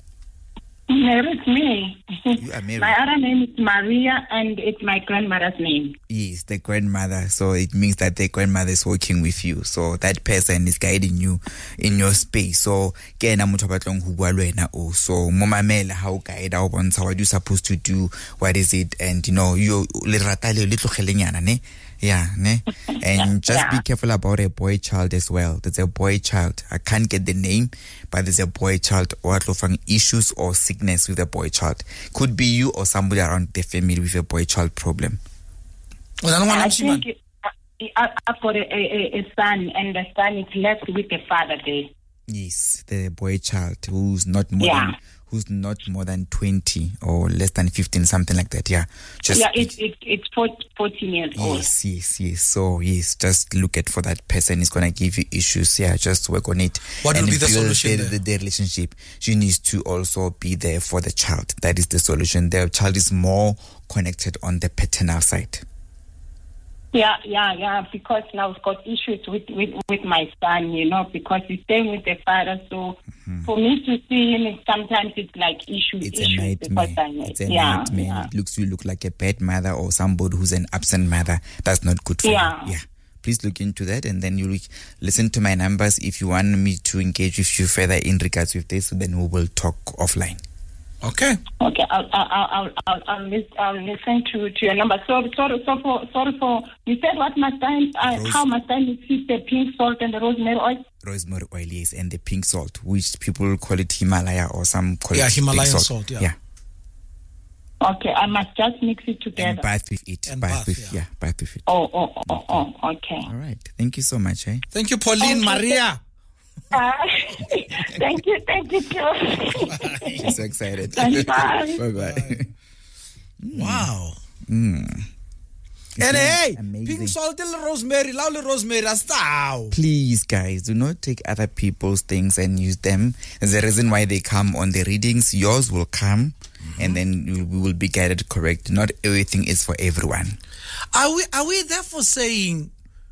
Mary, it's me. You are Mary. My other name is Maria, and it's my grandmother's name. Yes, the grandmother. So it means that the grandmother is working with you. So that person is guiding you in your space. So kena motho ba tlong ho bua le wena o. So mo mamela ha o guide o bontsha what you supposed to do, what is it, and you know you le rata le le tlogelenyana ne. Yeah, ne? And just yeah. be careful about a boy child as well. There's a boy child. I can't get the name, but there's a boy child or issues or sickness with a boy child. Could be you or somebody around the family with a boy child problem. Well, I think it, uh, I've got a, a, a son, and the son is left with the father there. Yes, the boy child who's not more yeah. than who's not more than twenty or less than fifteen, something like that. Yeah, just yeah, it's it, it's fourteen years old. Yes, yes, yes. So yes, just look at for that person. Is gonna give you issues. Yeah, just work on it. What and will be the solution? The, the, the relationship, she needs to also be there for the child. That is the solution. The child is more connected on the paternal side. Yeah, yeah, yeah, because now I've got issues with, with, with my son, you know, because he's staying with the father. So mm-hmm. for me to see him, sometimes it's like issues. It's issues a nightmare. It's a yeah, nightmare. Yeah. It looks you look like a bad mother or somebody who's an absent mother. That's not good for yeah. you. Yeah. Please look into that, and then you listen to my numbers if you want me to engage with you further in regards with this. Then we will talk offline. Okay. Okay. I'll I'll I'll I'll, I'll, listen, I'll listen to, to your number. So sorry, so for sorry for you said what must I uh, how must I mix the pink salt and the rosemary oil? Rosemary oil, yes, and the pink salt, which people call it Himalaya or some call yeah, it Himalayan salt. salt. Yeah. yeah. Okay, I must just mix it together. And bath with it. And bath, bath, with yeah. yeah, bath with it. Oh, oh, oh, oh, okay. All right. Thank you so much, eh? Thank you, Pauline, okay. Maria. Uh, thank you, thank you, too. I'm so excited. Bye. Bye bye. Wow. Mm. And hey, amazing. pink salt and rosemary, lovely rosemary, style. Please, guys, do not take other people's things and use them. There's a reason why they come on the readings. Yours will come, mm-hmm. and then we will be guided correct. Not everything is for everyone. Are we? Are we therefore saying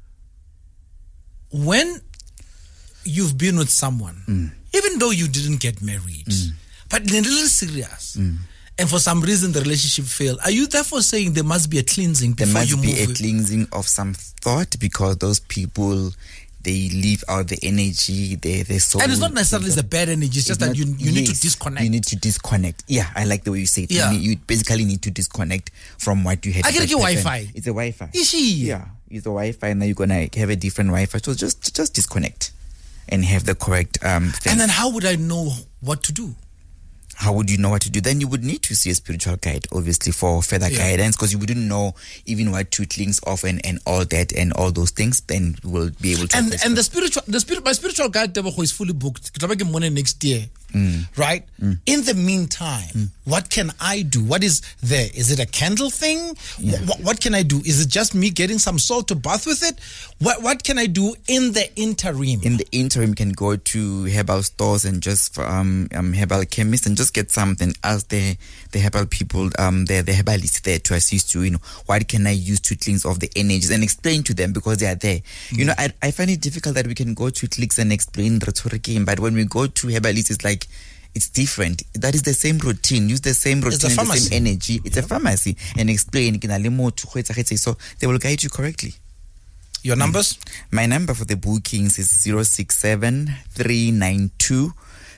when you've been with someone, mm. even though you didn't get married, mm. but they're a little serious, mm. and for some reason the relationship failed, are you therefore saying there must be a cleansing before there must you be move a with? cleansing of some thought, because those people, they leave out the energy, they they soul. And it's not necessarily the bad energy, it's just that not, you you yes, need to disconnect. You need to disconnect. Yeah, I like the way you say it. Yeah. You, need, you basically need to disconnect from what you had. I get your person. Wi-Fi. It's a Wi-Fi. Is she? Yeah, it's a Wi-Fi, and now you're gonna have a different Wi-Fi. So just just disconnect and have the correct um thing. And then how would I know what to do? How would you know what to do? Then you would need to see a spiritual guide, obviously, for further yeah. guidance, because you wouldn't know even what to cleanse off and, and all that and all those things. Then you will be able to. And and the spiritual, the spirit, my spiritual guide Tebogo is fully booked. Money next year, mm. right? Mm. In the meantime, mm. what can I do? What is there? Is it a candle thing? Yeah. What, what can I do? Is it just me getting some salt to bath with it? What what can I do in the interim? In the interim, you can go to herbal stores and just um, um herbal chemists and just get something. Ask the the herbal people, um, the the herbalists there to assist you. You know, what can I use to cleanse off the energies, and explain to them, because they are there. Mm. You know, I I find it difficult that we can go to clicks and explain rhetoric, but when we go to herbalists, it's like, it's different. That is the same routine. Use the same routine, the same energy. It's yeah. a pharmacy, and explain. So they will guide you correctly. Your numbers? My number for the bookings is zero six seven three nine two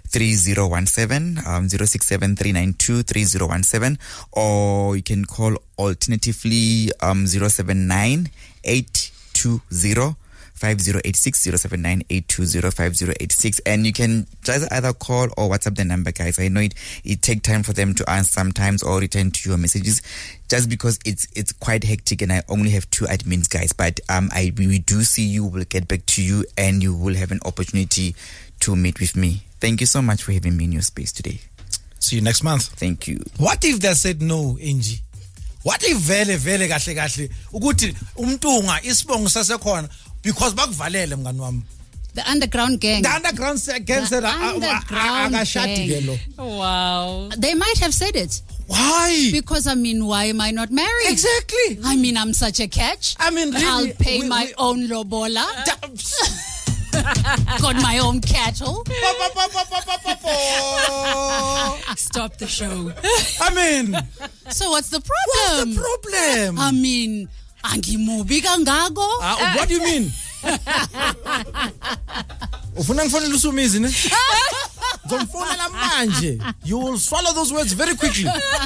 three zero one seven, um, zero six seven three nine two three zero one seven, or you can call alternatively um, zero seven nine eight two zero five zero eight six, zero seven nine eight two zero five zero eight six, and you can just either call or WhatsApp the number, guys. I know it it take time for them to answer sometimes or return to your messages, just because it's it's quite hectic and I only have two admins, guys. But um, I we do see you. We'll get back to you, and you will have an opportunity to meet with me. Thank you so much for having me in your space today. See you next month. Thank you. What if they said no, Angie? What if vele vele kahle kahle ukuthi umntunga isibongo sasekhona because bakuvalele mngani wami? The underground gang. The underground gang said akashadi ke lo. Wow. They might have said it. Why? Because I mean, why am I not married? Exactly. I mean, I'm such a catch. I mean, really, I'll pay we, my we, own lobola. Got my own cattle. Stop the show. I mean, so what's the problem? What's the problem? I mean, angimubi kangago. Uh, what do you mean? Ufuna ngifone lusumizi ne? Ngomfonela manje. You will swallow those words very quickly.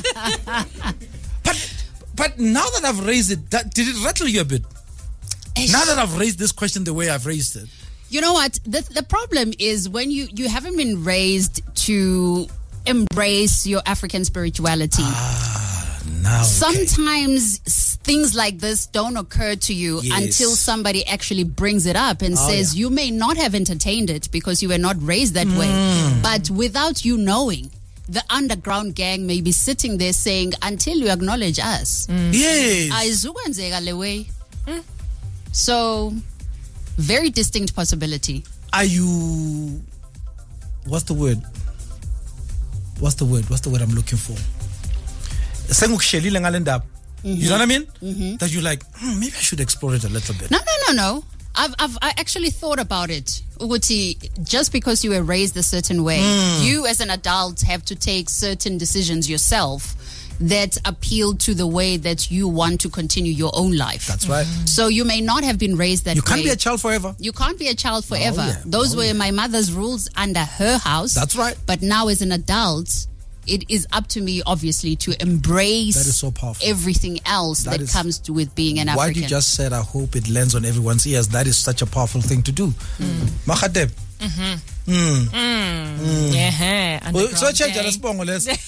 But but now that I've raised it, that, did it rattle you a bit? Now that I've raised this question the way I've raised it. You know what? The the problem is when you, you haven't been raised to embrace your African spirituality. Ah, now. Sometimes okay. things like this don't occur to you yes. until somebody actually brings it up and oh, says, yeah. you may not have entertained it because you were not raised that mm. way. But without you knowing, the underground gang may be sitting there saying, until you acknowledge us. Mm. Yes. Ayizukwenzeka le way. Mm. So, very distinct possibility. Are you... What's the word? What's the word? What's the word I'm looking for? You know what I mean? Mm-hmm. That you're like, hmm, maybe I should explore it a little bit. No, no, no, no. I've, I've I actually thought about it. Uguti, just because you were raised a certain way, mm. you as an adult have to take certain decisions yourself that appeal to the way that you want to continue your own life. That's right. Mm-hmm. So you may not have been raised that way. You can't way. be a child forever. You can't be a child forever. Oh, yeah. Those oh, were yeah. my mother's rules under her house. That's right. But now as an adult, it is up to me, obviously, to embrace that is so powerful. everything else that, that is, comes to with being an what African. What you just said, I hope it lands on everyone's ears. That is such a powerful thing to do. Mahadeb. Mm-hmm. Mm. Mm. Mm. Yeah. Well, so change the response,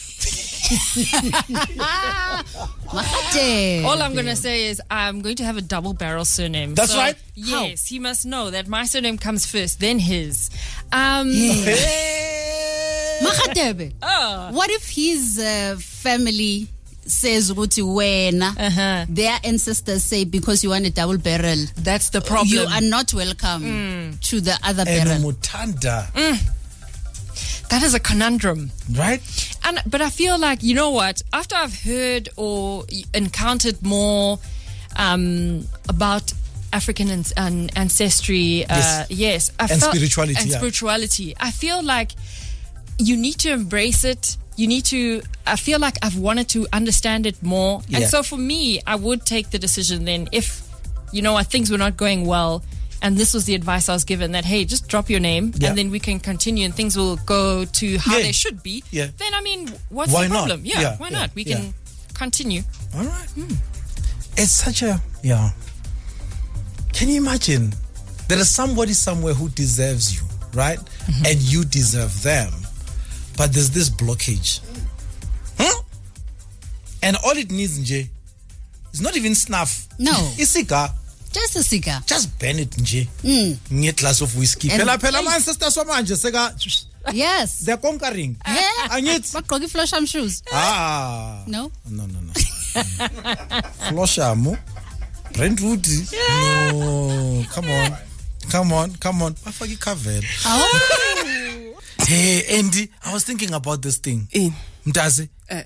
all I'm going to say is I'm going to have a double barrel surname. That's so, right. Yes, How? He must know that my surname comes first, then his. Um, Makhatebe. Oh. What if his uh, family says wena, uh-huh. their ancestors say because you want a double barrel, that's the problem. You are not welcome mm. to the other barrel. Mutanda. Mm. That is a conundrum, right? And but I feel like, you know what? After I've heard or encountered more um, about African an- an- ancestry, uh, yes, yes I and felt, spirituality, and yeah. spirituality, I feel like you need to embrace it. You need to. I feel like I've wanted to understand it more, yeah. and so for me, I would take the decision then if, you know, things were not going well. And this was the advice I was given that, hey, just drop your name yeah. and then we can continue and things will go to how yeah. they should be. Yeah. Then, I mean, what's why the problem? Not? Yeah, yeah, why yeah, not? We yeah. can continue. All right. Hmm. It's such a, yeah. Can you imagine? There is somebody somewhere who deserves you, right? Mm-hmm. And you deserve them. But there's this blockage. Huh? And all it needs, Nje, is not even snuff. No. It's cigar. Just a cigar. Just burn it, Nje. Mm. Get glass of whiskey. Pela pela man sister so manje seka. Yes. They're conquering. Yeah. And yet but go flush some shoes. Ah. No. No no no. Floshamo. Brentwood. No. Come on. Come on. Come on. I forget covered. Oh. Hey Andy, I was thinking about this thing. Mtazi. Eh.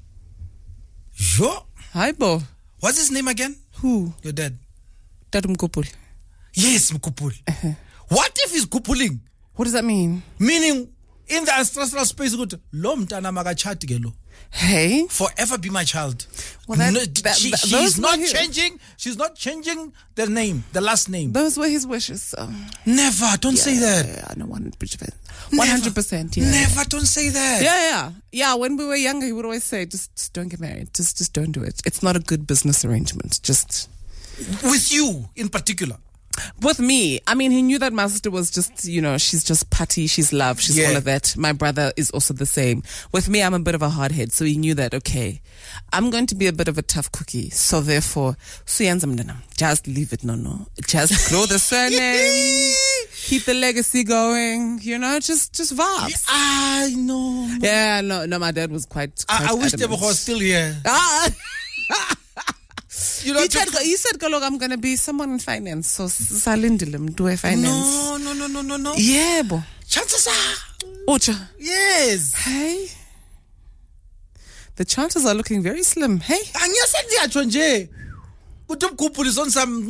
Jo. Hi Bo. What's his name again? Who? Your dad. Dad Mkupul. Yes, Mkupul. Uh-huh. What if he's kupuling? What does that mean? Meaning, in the ancestral space, lo mntana makachati ke lo. Hey, forever be my child. Well, that, no, that, she, that, she's not his, changing. She's not changing the name, the last name. Those were his wishes. So. Never. Don't yeah, say that. Yeah, I know one hundred percent. One hundred percent. Yeah. Never. Don't say that. Yeah, yeah, yeah. When we were younger, he would always say, "Just, just don't get married. Just, just don't do it. It's not a good business arrangement. Just." With you in particular. With me, I mean, he knew that my sister was just, you know, she's just putty, she's love, she's yeah. all of that. My brother is also the same. With me, I'm a bit of a hardhead, so he knew that, okay, I'm going to be a bit of a tough cookie, so therefore, just leave it, no, no. Just grow the surname, keep the legacy going, you know, just just vibes. I know. Yeah, no, no, my dad was quite, quite I, I wish Tebogo was still here. Ah. You know, he, said, he said, look, I'm going to be someone in finance. So, Salindilim, do a finance. No, no, no, no, no, no. Yeah, bo. Chances are. Ocha. Yes. Hey. The chances are looking very slim. Hey. And you said the Achonje. Utum couple is on some.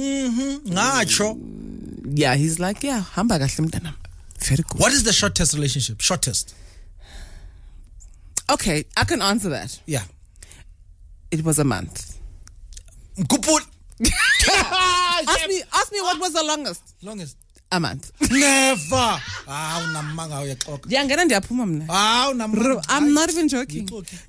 Yeah, he's like, yeah, hamburger slim. Very good. What is the shortest relationship? Shortest. Okay, I can answer that. Yeah. It was a month. Kupul. ask me, ask me what was the longest. Longest. A month. Never. I'm not even joking.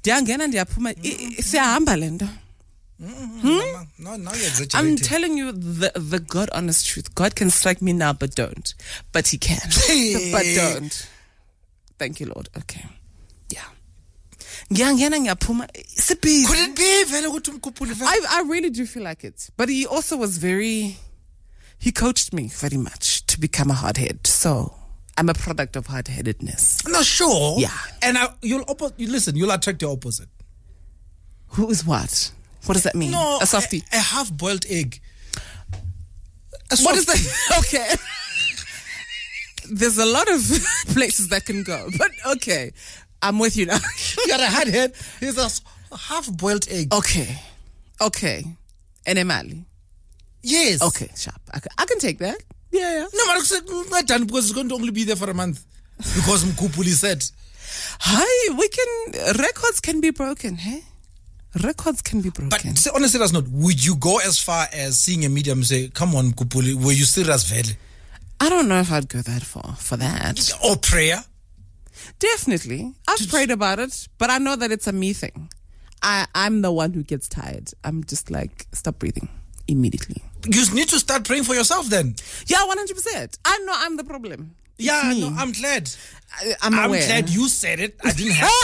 No, now you're exaggerating. I'm telling you the the God honest truth. God can strike me now, but don't. But He can. But don't. Thank you, Lord. Okay. Yeah. Could it be? I, I really do feel like it. But he also was very, he coached me very much to become a hardhead. So I'm a product of hard-headedness. No, sure. Yeah. And I, you'll oppo- you listen, you'll attract your opposite. Who is what? What does that mean? No, a softie. A, a half-boiled egg. A what is that? Okay. There's a lot of places that can go. But okay. I'm with you now. You're a hardhead. He's a half-boiled egg. Okay. Okay. And Emali. Yes. Okay, sharp. I can, I can take that. Yeah, yeah. No, but not done because it's going to only be there for a month. Because Mkupuli said. Hi, we can, records can be broken, hey? Records can be broken. But say, honestly, that's not. Would you go as far as seeing a medium and say, come on, Mkupuli, were you serious, Vele? I don't know if I'd go that far for that. Or prayer? Definitely. I've Did prayed about it, but I know that it's a me thing. I, I'm the one who gets tired. I'm just like, stop breathing immediately. You need to start praying for yourself then. Yeah, one hundred percent. I know I'm the problem. It's yeah, me. no, I'm glad. I, I'm, I'm aware. glad you said it. I didn't have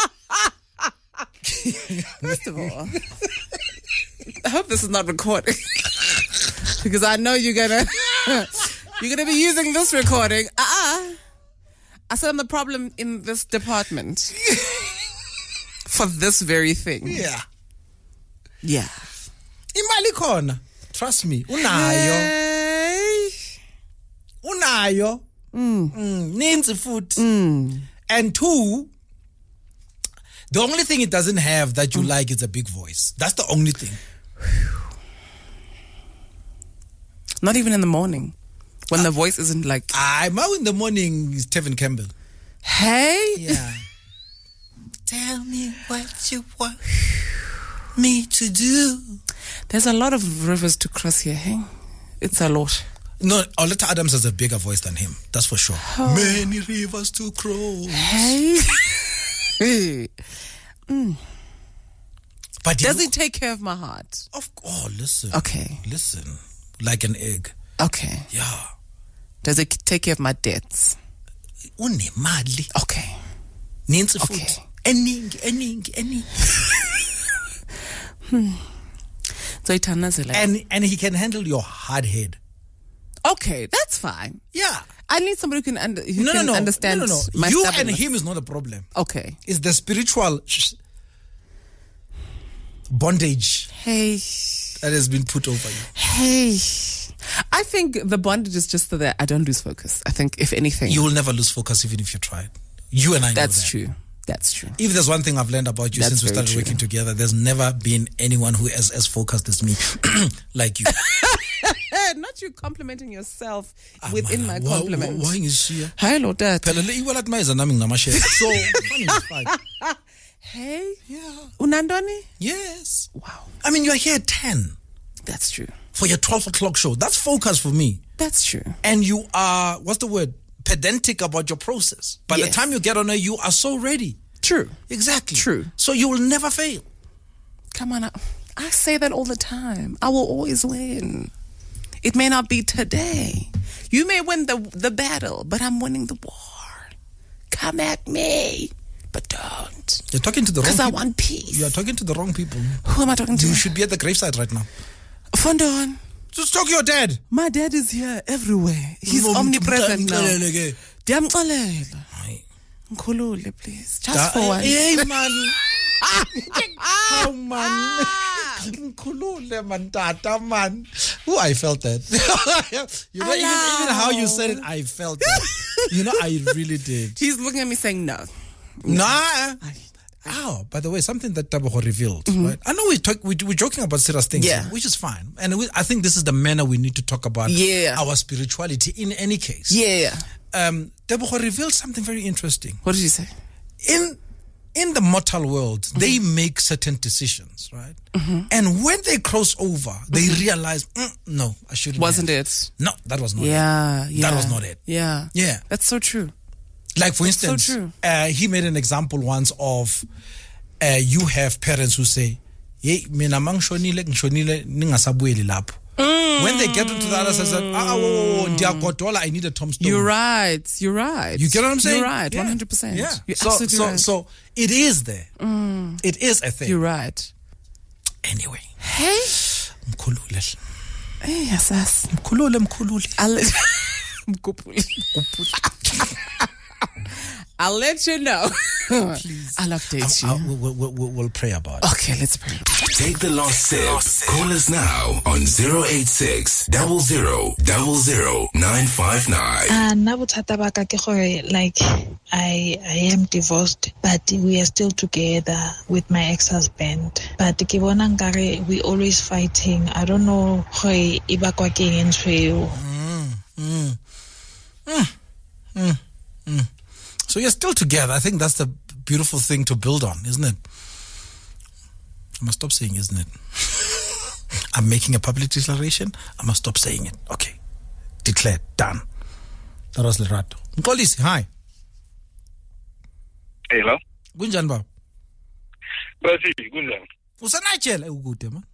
to. First of all, I hope this is not recording. Because I know you're gonna you're gonna be using this recording. Uh-uh. I said I'm the problem in this department for this very thing. Yeah. Yeah. Imali khona. Trust me. Unayo. Hey. Unayo. Mm. Mm. Ninzi food. Mm. And two, the only thing it doesn't have that you mm. like is a big voice. That's the only thing. Not even in the morning. When uh, the voice isn't like... I'm out in the morning is Tevin Campbell. Hey? Yeah. Tell me what you want me to do. There's a lot of rivers to cross here, hey? It's a lot. No, Oleta Adams has a bigger voice than him. That's for sure. Oh. Many rivers to cross. Hey? hey. Mm. But does he take care of my heart? Of Oh, listen. Okay. Listen. Like an egg. Okay. Yeah. Does it take care of my debts? Unemali. Okay. Ninzi okay. Food. Eningi, eningi, eningi. hmm. And and he can handle your hard head. Okay, that's fine. Yeah. I need somebody who can, under, who no, can no, no. understand no, no, no. my You and him is not a problem. Okay. It's the spiritual bondage. Hey. That has been put over you. Hey. I think the bondage is just so that I don't lose focus. I think, if anything... You will never lose focus even if you try. You and I know That's that. true. That's true. If there's one thing I've learned about you That's since we started true. working together, there's never been anyone who is as focused as me like you. Not you complimenting yourself within ah, my why, compliment. Why, why is she? Hi, Lord Dad. So, funny is fine. Hey? Yeah. Unandoni? Yes. Wow. I mean, you're here at ten. That's true. For your twelve o'clock show. That's focus for me. That's true. And you are, what's the word? Pedantic about your process. By Yes. the time you get on air, you are so ready. True. Exactly. True. So you will never fail. Come on. I, I say that all the time. I will always win. It may not be today. You may win the the battle, but I'm winning the war. Come at me, but don't. You're talking to the wrong people. Because I people. want peace. You're talking to the wrong people. Who am I talking to? You should be at the graveside right now. Fondon. Just talk to your dad. My dad is here everywhere. He's Mom, omnipresent now. Mkhulule. Diyamxolela. Mkhulule, please. Just for one. Hey, man. How, man? Mkhulule, man, tata, man. Ooh, I felt that. You know, even, even how you said it, I felt that. You know, I really did. He's looking at me saying no. Nah. Oh, by the way, something that Taboho revealed, mm-hmm. right? I know we talk, we, we're joking about serious things, yeah. which is fine. And we, I think this is the manner we need to talk about yeah. our spirituality in any case. Yeah. Um, Taboho revealed something very interesting. What did he say? In in the mortal world, mm-hmm. they make certain decisions, right? Mm-hmm. And when they cross over, they mm-hmm. realize, mm, no, I shouldn't Wasn't have. it? No, that was not yeah, it. Yeah. That was not it. Yeah. Yeah. That's so true. Like, for That's instance, so true. Uh, he made an example once of uh, you have parents who say, "Hey, mina mangshonile ngshonile ningasabueli lapho." When they get into the other side, ah, oh, oh, I need a tombstone. You're right. You're right. You get what I'm saying? You're right. Yeah. one hundred percent. Yeah. You're so, absolutely so, right. so it is there. Mm. It is a thing. You're right. Anyway. Hey. Mkhulule. Hey, yes, yes. Mkhulule, mkhulule. I'll I'll let you know. Please. I'll update I'll, you. I'll, we'll, we'll, we'll pray about it. Okay, let's pray. Take the last sip. Call us now on zero eight six, zero zero, zero zero, nine five nine. Ah, nna bothata ba ka ke gore, like I I am divorced, but we are still together with my ex-husband. But ke bona nkare we always fighting. I don't know gore e bakwa ke eng ntho eo. Mm, mm, mm, mm. So you're still together. I think that's the beautiful thing to build on, isn't it? I must stop saying, isn't it? I'm making a public declaration. I must stop saying it. Okay. Declared. Done. That was Lerato. Nkolisi, hi. Hello. Kunjani baba? Basi, kunjani? Usanatshela ukude man.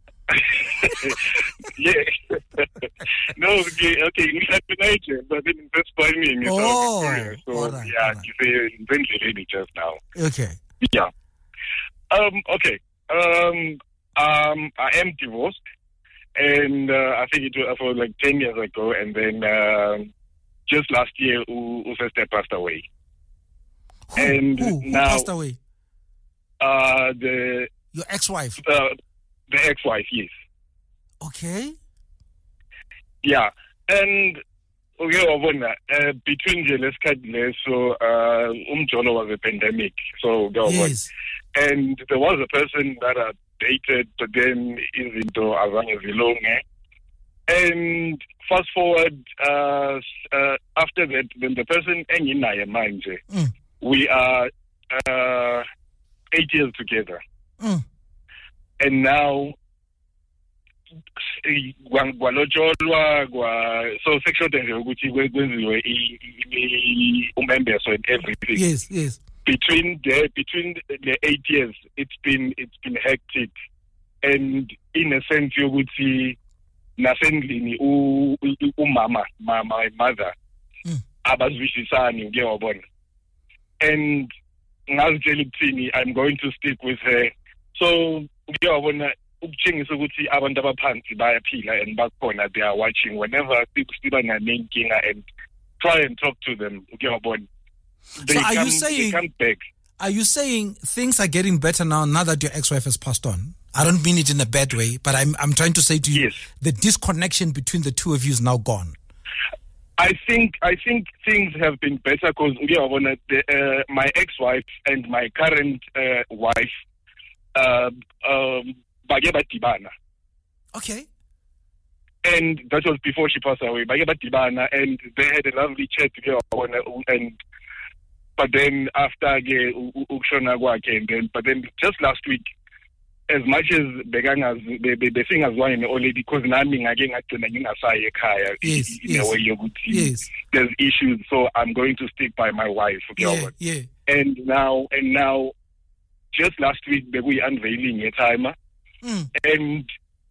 Yeah. No, okay, okay. We had been agent, but then that's by me. Oh, so all right, yeah, all right. you say eventually just now. Okay. Yeah. Um. Okay. Um. Um. I am divorced, and uh, I think it was for like ten years ago, and then um, just last year, U Useste passed away. Who, and who, who now, passed away? Uh, the Your ex-wife. uh, the ex-wife, yes. Okay. Yeah, and okay, wabona uh, between the last so uh, umjolo was a pandemic, so Yes. and there was a person that I dated, but then izinto azange zilunge. And fast forward, uh, uh, after that, then the person enginaye manje, Mm. we are uh, eight years together, Mm. and now. Kwalotsholwa kwa so sexual nje ukuthi kwenziwe umembeso and everything. Yes, yes. Between the between the eight years, it's been it's been hectic, and in a sense yokuthi nasendlini u umama my mother abazwisisani uke wabona, and ngazitshela ukuthini I'm going to stick with her, so uke wabona ukutshengisa ukuthi abantu abaphansi bayaphila and bakhona, they are watching whenever siba nanenkinga and try and talk to them. They So are come, you saying they come back. Are you saying things are getting better now now that your ex-wife has passed on? I don't mean it in a bad way, but I'm I'm trying to say to you, yes, the disconnection between the two of you is now gone. I think I think things have been better because uh, my ex-wife and my current uh, wife uh, um, okay. And that was before she passed away. And they had a lovely chat together. And but then after ke ukushona kwakhe, and then but then just last week, as much as begangas the singers wine already, because nami ngake ngagcina ngingasayi ekhaya in a way yokuthi yes. there's issues, so I'm going to stick by my wife. Okay, yeah, yeah. and now and now just last week we unveiling a timer, mm. and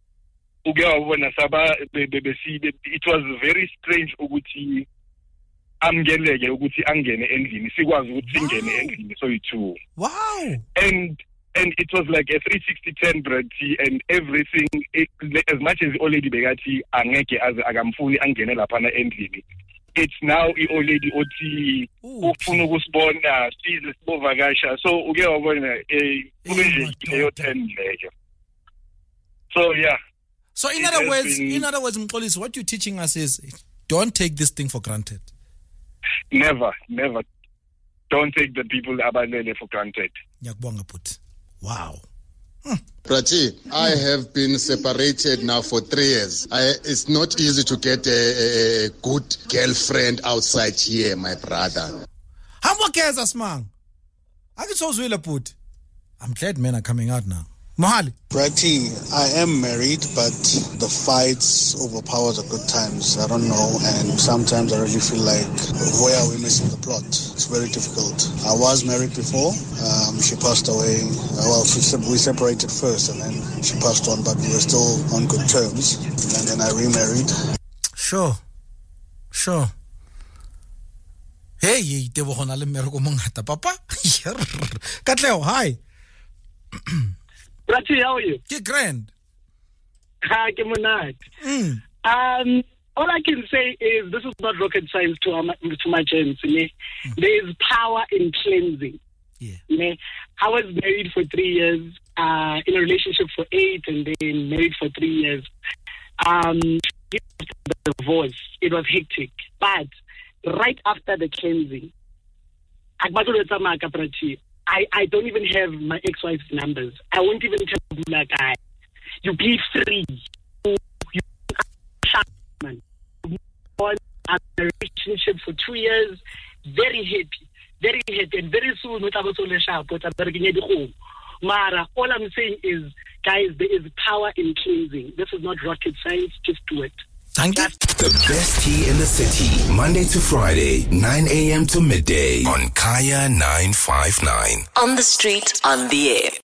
it was very strange ukuthi amgeleke ukuthi angene endlini sikwazi ukuthi singene endlini so you wow and and it was like a three sixty ten Brad T, and everything it, as much as already bekathi angeke as akamfuni angene lapha endlini, it's now already othi ufuna ukusibona size sibovakasha, so uke wabona eh kube nje leyo ten leyo. So yeah. So in other words, been, in other words, Mxolisi, what you're teaching us is don't take this thing for granted. Never, never. Don't take the people abalele for granted. Wow. Hmm. Prati, I have been separated now for three years. I, it's not easy to get a, a good girlfriend outside here, my brother. How much cares us, man? I get so put. I'm glad men are coming out now. Mohali. Prati, I am married, but the fights overpower the good times. I don't know, and sometimes I really feel like, where are we missing the plot? It's very difficult. I was married before. Um, she passed away. Well, she, we separated first, and then she passed on, but we were still on good terms. And then I remarried. Sure. Sure. Hey, ye tebo gona le mmereko mongata papa. Katleo, hi. Prati, how are you? Get grand. Hi, Kemonat. Mm. Um, all I can say is this is not rocket science to um, to my gents. Mm. There is power in cleansing. Yeah. Mm. I was married for three years, uh, in a relationship for eight, and then married for three years. Um, the divorce, it was hectic, but right after the cleansing, I, I don't even have my ex-wife's numbers. I won't even tell you like I. You be free. You, you on a relationship for two years, very happy, very happy, and very soon with our soul sharp, with our Mara, all I'm saying is, guys, there is power in cleansing. This is not rocket science. Just do it. Thank you. The best tea in the city, Monday to Friday, nine a.m. to midday on Kaya nine five nine. On the street, on the air.